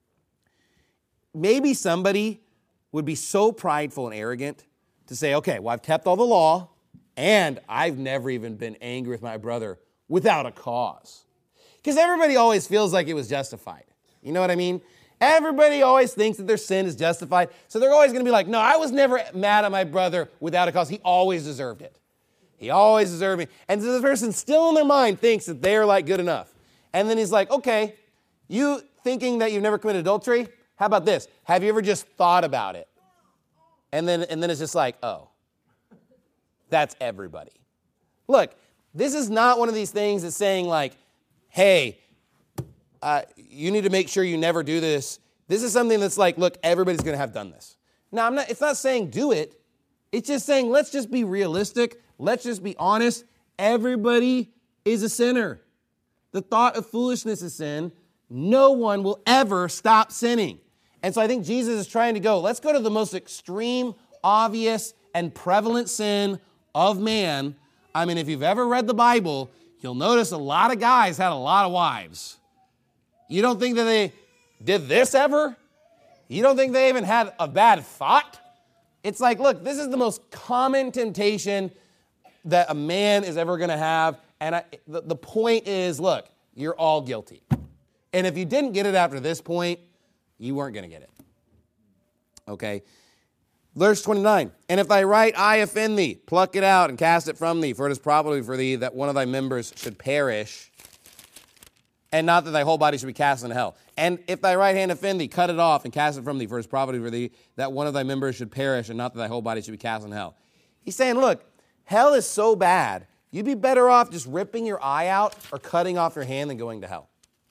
[SPEAKER 3] maybe somebody would be so prideful and arrogant to say, okay, well, I've kept all the law, and I've never even been angry with my brother without a cause. Because everybody always feels like it was justified. You know what I mean? Everybody always thinks that their sin is justified. So they're always going to be like, no, I was never mad at my brother without a cause. He always deserved it. He always deserved me. And so this person still in their mind thinks that they're like good enough. And then he's like, okay, you thinking that you've never committed adultery? How about this? Have you ever just thought about it? And then, and then it's just like, oh, that's everybody. Look, this is not one of these things that's saying like, hey, Uh, you need to make sure you never do this. This is something that's like, look, everybody's going to have done this. Now, I'm not, it's not saying do it. It's just saying, let's just be realistic. Let's just be honest. Everybody is a sinner. The thought of foolishness is sin. No one will ever stop sinning. And so I think Jesus is trying to go, let's go to the most extreme, obvious, and prevalent sin of man. I mean, if you've ever read the Bible, you'll notice a lot of guys had a lot of wives. You don't think that they did this ever? You don't think they even had a bad thought? It's like, look, this is the most common temptation that a man is ever going to have. And I, the, the point is, look, you're all guilty. And if you didn't get it after this point, you weren't going to get it. Okay? Verse twenty-nine, and if thy right eye offend thee, pluck it out and cast it from thee, for it is probably for thee that one of thy members should perish, and not that thy whole body should be cast into hell. And if thy right hand offend thee, cut it off and cast it from thee, for it is probably for thee that one of thy members should perish, and not that thy whole body should be cast into hell. He's saying, look, hell is so bad, you'd be better off just ripping your eye out or cutting off your hand than going to hell.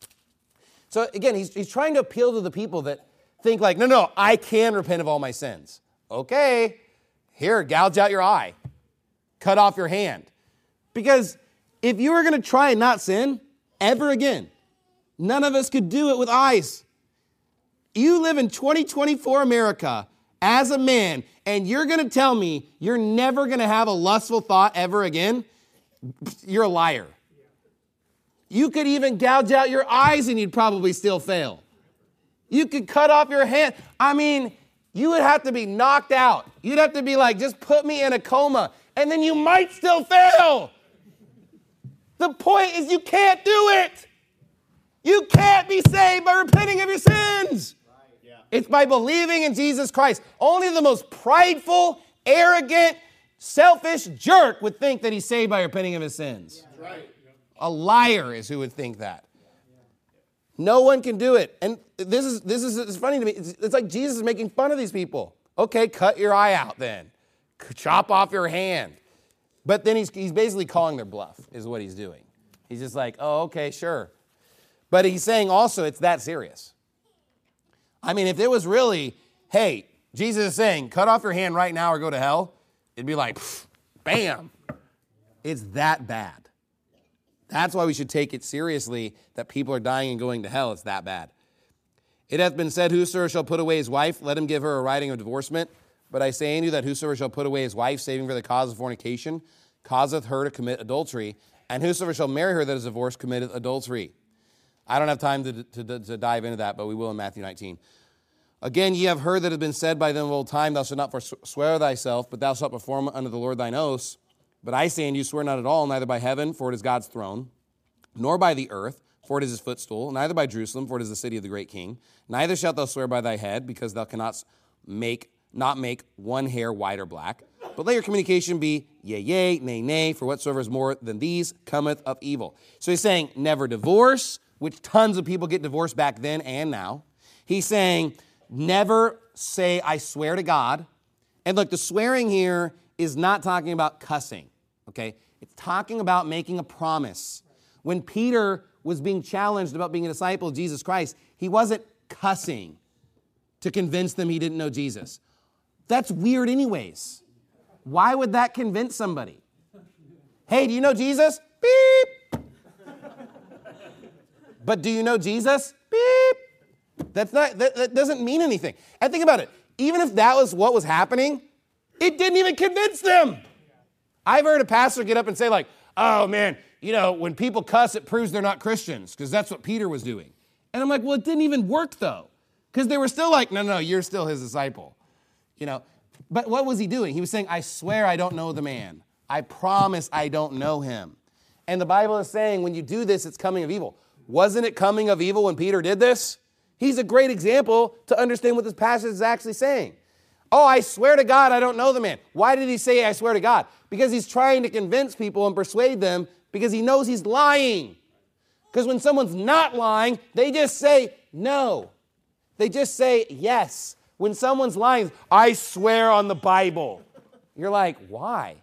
[SPEAKER 3] So again, he's, he's trying to appeal to the people that think like, no, no, I can repent of all my sins. Okay, here, gouge out your eye. Cut off your hand. Because if you were going to try and not sin ever again, none of us could do it with eyes. You live in twenty twenty-four America as a man, and you're going to tell me you're never going to have a lustful thought ever again? You're a liar. You could even gouge out your eyes and you'd probably still fail. You could cut off your hand. I mean, you would have to be knocked out. You'd have to be like, just put me in a coma and then you might still fail. The point is you can't do it. You can't be saved by repenting of your sins. It's by believing in Jesus Christ. Only the most prideful, arrogant, selfish jerk would think that he's saved by repenting of his sins.
[SPEAKER 1] Right.
[SPEAKER 3] A liar is who would think that. No one can do it. And this is this is it's funny to me. It's, it's like Jesus is making fun of these people. Okay, cut your eye out then. Chop off your hand. But then he's he's basically calling their bluff is what he's doing. He's just like, oh, okay, sure. But he's saying also it's that serious. I mean, if it was really, hey, Jesus is saying, cut off your hand right now or go to hell, it'd be like, bam. It's that bad. That's why we should take it seriously that people are dying and going to hell. It's that bad. It hath been said, whosoever shall put away his wife, let him give her a writing of divorcement. But I say unto you that whosoever shall put away his wife, saving for the cause of fornication, causeth her to commit adultery. And whosoever shall marry her that is divorced committeth adultery. I don't have time to, to, to dive into that, but we will in Matthew nineteen. Again, ye have heard that it has been said by them of old time, thou shalt not forswear thyself, but thou shalt perform unto the Lord thine oaths. But I say unto you, swear not at all, neither by heaven, for it is God's throne, nor by the earth, for it is his footstool, neither by Jerusalem, for it is the city of the great king. Neither shalt thou swear by thy head, because thou cannot make not make one hair white or black. But let your communication be yea, yea, nay, nay, for whatsoever is more than these cometh of evil. So he's saying never divorce, which tons of people get divorced back then and now. He's saying never say, I swear to God. And look, the swearing here is not talking about cussing, okay? It's talking about making a promise. When Peter was being challenged about being a disciple of Jesus Christ, he wasn't cussing to convince them he didn't know Jesus. That's weird anyways. Why would that convince somebody? Hey, do you know Jesus? Beep. But do you know Jesus? Beep. That's not, that, that doesn't mean anything. And think about it. Even if that was what was happening, it didn't even convince them. I've heard a pastor get up and say like, oh man, you know, when people cuss, it proves they're not Christians because that's what Peter was doing. And I'm like, well, it didn't even work though. Because they were still like, no, no, you're still his disciple. You know, but what was he doing? He was saying, I swear I don't know the man. I promise I don't know him. And the Bible is saying when you do this, it's coming of evil. Wasn't it coming of evil when Peter did this? He's a great example to understand what this passage is actually saying. Oh, I swear to God, I don't know the man. Why did he say I swear to God? Because he's trying to convince people and persuade them because he knows he's lying. Because when someone's not lying, they just say no. They just say yes. When someone's lying, I swear on the Bible. You're like, why?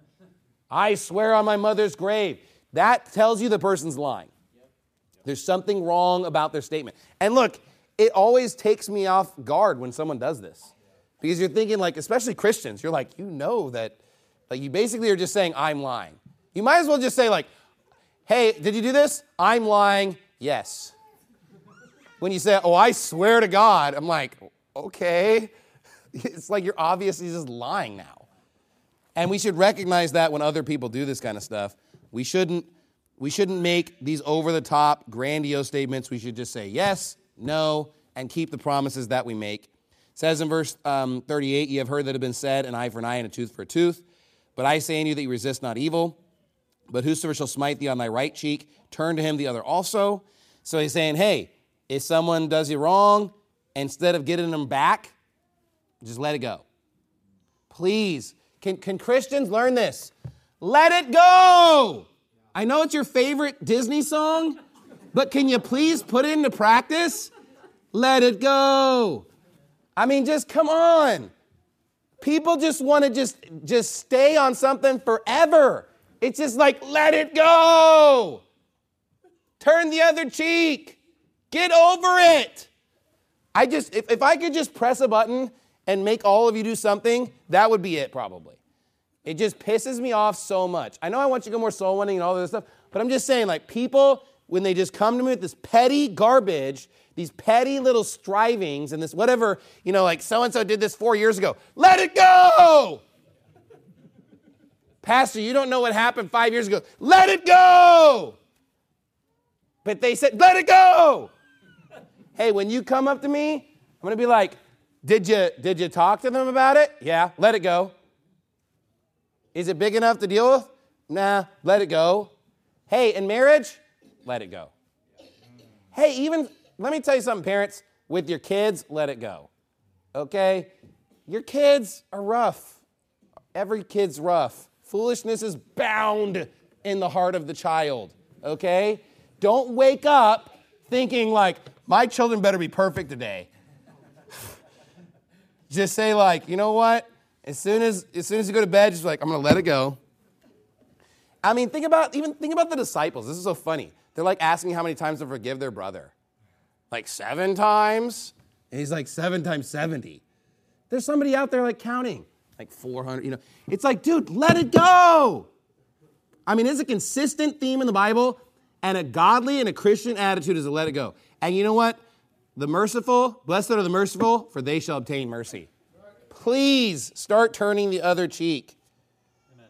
[SPEAKER 3] I swear on my mother's grave. That tells you the person's lying. There's something wrong about their statement. And look, it always takes me off guard when someone does this. Because you're thinking like, especially Christians, you're like, you know that, like you basically are just saying, I'm lying. You might as well just say like, hey, did you do this? I'm lying, yes. When you say, oh, I swear to God, I'm like, okay. It's like you're obviously just lying now. And we should recognize that when other people do this kind of stuff. We shouldn't, we shouldn't make these over-the-top, grandiose statements. We should just say yes, no, and keep the promises that we make. It says in verse um, thirty-eight, ye have heard that it have been said, an eye for an eye and a tooth for a tooth. But I say unto you that you resist not evil. But whosoever shall smite thee on thy right cheek, turn to him the other also. So he's saying, hey, if someone does you wrong, instead of getting them back, just let it go. Please. Can, can Christians learn this? Let it go. I know it's your favorite Disney song, but can you please put it into practice? Let it go. I mean, just come on. People just want to just, just stay on something forever. It's just like, let it go. Turn the other cheek. Get over it. I just, if, if I could just press a button and make all of you do something, that would be it probably. It just pisses me off so much. I know I want you to go more soul winning and all this stuff, but I'm just saying, like, people, when they just come to me with this petty garbage, these petty little strivings and this whatever, you know, like so-and-so did this four years ago. Let it go! Pastor, you don't know what happened five years ago. Let it go! But they said, let it go! Hey, when you come up to me, I'm going to be like, did you, did you talk to them about it? Yeah, let it go. Is it big enough to deal with? Nah, let it go. Hey, in marriage, let it go. Hey, even, let me tell you something, parents. With your kids, let it go. Okay? Your kids are rough. Every kid's rough. Foolishness is bound in the heart of the child. Okay? Don't wake up thinking like, my children better be perfect today. Just say like, you know what? As soon as as soon as you go to bed, just like, I'm going to let it go. I mean, think about even think about the disciples. This is so funny. They're like asking how many times to forgive their brother. Like seven times? And he's like seven times seventy. There's somebody out there like counting. Like four hundred, you know. It's like, dude, let it go. I mean, it's a consistent theme in the Bible, and a godly and a Christian attitude is to let it go. And you know what? The merciful, blessed are the merciful, for they shall obtain mercy. Please start turning the other cheek. Amen.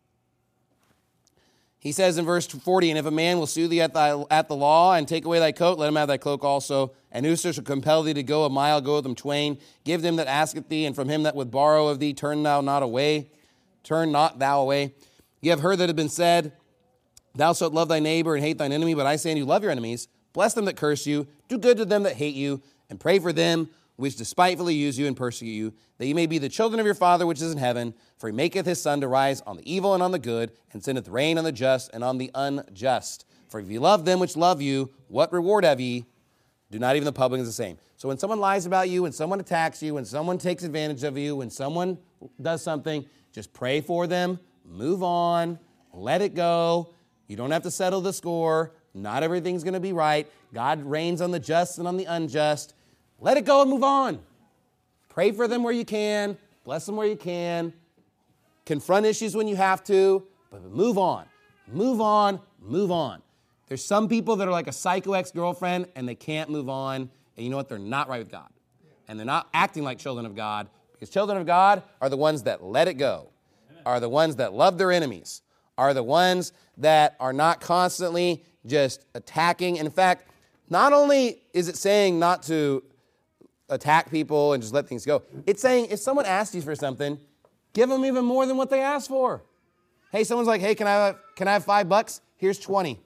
[SPEAKER 3] He says in verse forty, and if a man will sue thee at, thy, at the law and take away thy coat, let him have thy cloak also. And whoso shall compel thee to go a mile, go with them twain. Give them that asketh thee, and from him that would borrow of thee, turn thou not away. Turn not thou away. Ye have heard that it have been said, thou shalt love thy neighbor and hate thine enemy. But I say unto you, love your enemies, bless them that curse you, do good to them that hate you, and pray for them which despitefully use you and persecute you, that ye may be the children of your Father which is in heaven. For he maketh his sun to rise on the evil and on the good, and sendeth rain on the just and on the unjust. For if ye love them which love you, what reward have ye? Do not even the publicans the same. So when someone lies about you, when someone attacks you, when someone takes advantage of you, when someone does something, just pray for them, move on, let it go. You don't have to settle the score. Not everything's going to be right. God reigns on the just and on the unjust. Let it go and move on. Pray for them where you can. Bless them where you can. Confront issues when you have to. But move on. Move on. Move on. There's some people that are like a psycho ex-girlfriend and they can't move on. And you know what? They're not right with God. And they're not acting like children of God. Because children of God are the ones that let it go. Are the ones that love their enemies. Are the ones that are not constantly just attacking. In fact, not only is it saying not to attack people and just let things go, it's saying if someone asks you for something, give them even more than what they asked for. Hey, someone's like, hey, can I have, can I have five bucks? Here's twenty.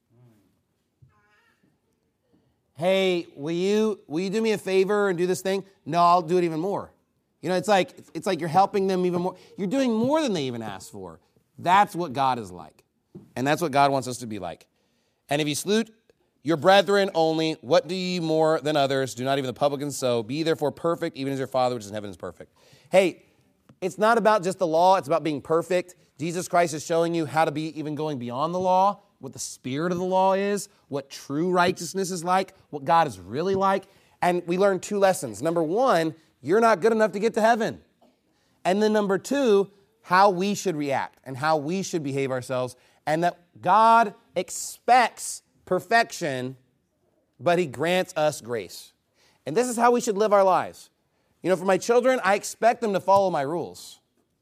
[SPEAKER 3] Hey, will you will you do me a favor and do this thing? No, I'll do it even more. You know, it's like it's like you're helping them even more. You're doing more than they even asked for. That's what God is like. And that's what God wants us to be like. And if you salute your brethren only, what do ye more than others? Do not even the publicans so. Be therefore perfect, even as your Father which is in heaven is perfect. Hey, it's not about just the law. It's about being perfect. Jesus Christ is showing you how to be even going beyond the law, what the spirit of the law is, what true righteousness is like, what God is really like. And we learn two lessons. Number one, you're not good enough to get to heaven. And then number two, how we should react and how we should behave ourselves, and that God expects perfection, but he grants us grace. And this is how we should live our lives. You know, for my children, I expect them to follow my rules.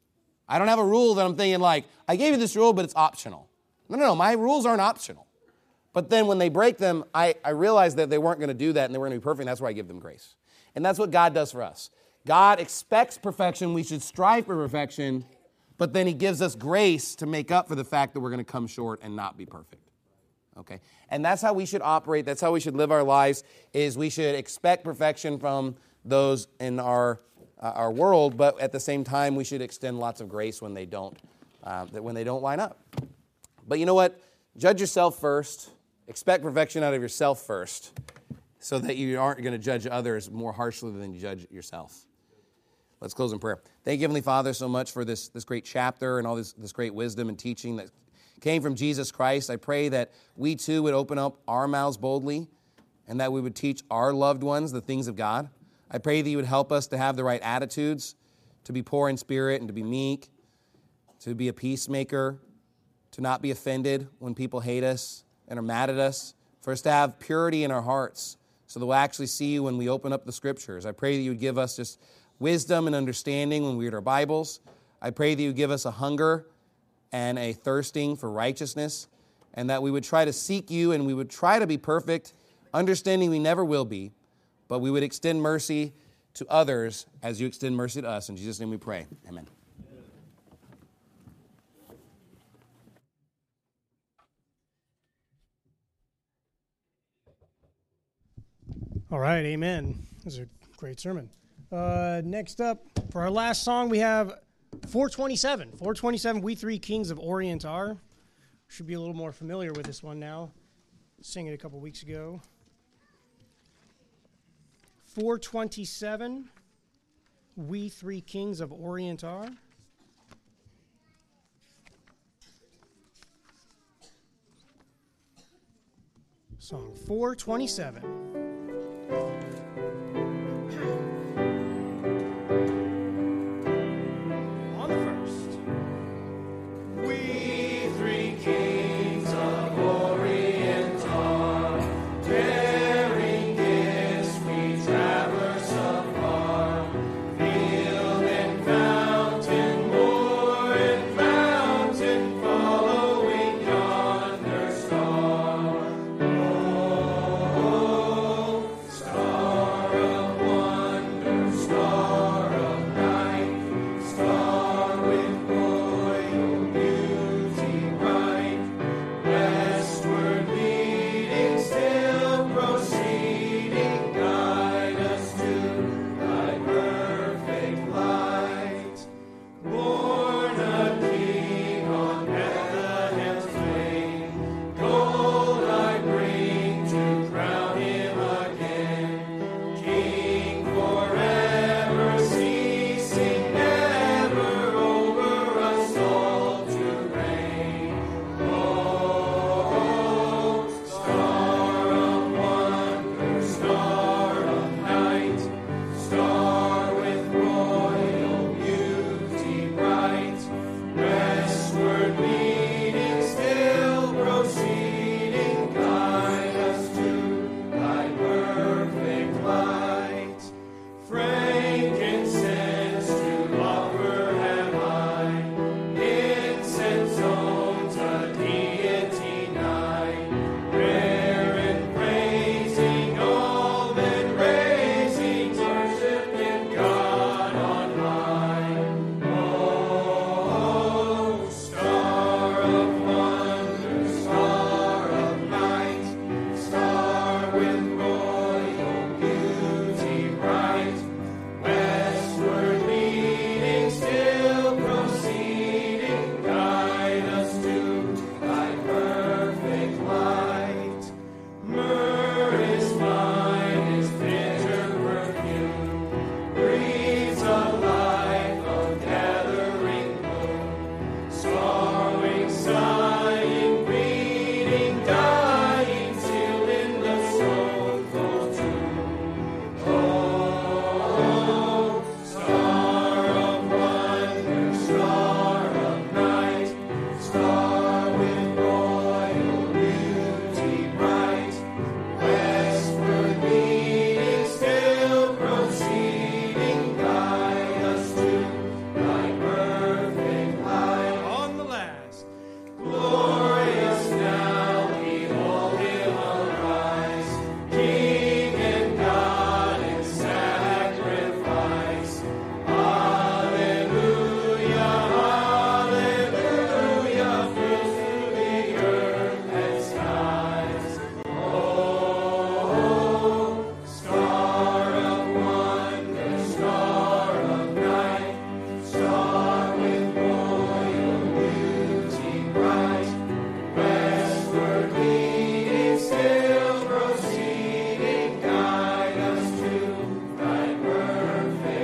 [SPEAKER 3] I don't have a rule that I'm thinking like, I gave you this rule, but it's optional. No, no, no, my rules aren't optional. But then when they break them, I, I realize that they weren't going to do that and they weren't going to be perfect, and that's why I give them grace. And that's what God does for us. God expects perfection. We should strive for perfection, but then he gives us grace to make up for the fact that we're going to come short and not be perfect. Okay? And that's how we should operate. That's how we should live our lives, is we should expect perfection from those in our uh, our world, but at the same time, we should extend lots of grace when they don't uh, that when they don't line up. But you know what? Judge yourself first. Expect perfection out of yourself first, so that you aren't going to judge others more harshly than you judge yourself. Let's close in prayer. Thank you, Heavenly Father, so much for this, this great chapter and all this, this great wisdom and teaching that came from Jesus Christ. I pray that we too would open up our mouths boldly and that we would teach our loved ones the things of God. I pray that you would help us to have the right attitudes, to be poor in spirit and to be meek, to be a peacemaker, to not be offended when people hate us and are mad at us, for us to have purity in our hearts so that we'll actually see you when we open up the Scriptures. I pray that you would give us just wisdom and understanding when we read our Bibles. I pray that you would give us a hunger and a thirsting for righteousness, and that we would try to seek you and we would try to be perfect, understanding we never will be, but we would extend mercy to others as you extend mercy to us. In Jesus' name we pray. Amen.
[SPEAKER 2] All right, amen. This is a great sermon. Uh, next up, for our last song, we have four twenty-seven. four twenty-seven, We Three Kings of Orient Are. Should be a little more familiar with this one now. Sang it a couple weeks ago. four twenty-seven, We Three Kings of Orient Are. Song four twenty-seven. On the first.
[SPEAKER 1] We three kings of Orient are, bearing gifts we traverse afar, field and fountain, moor and mountain, following yonder star.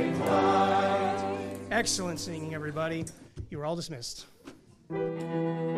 [SPEAKER 2] Excellent singing, everybody. You are all dismissed.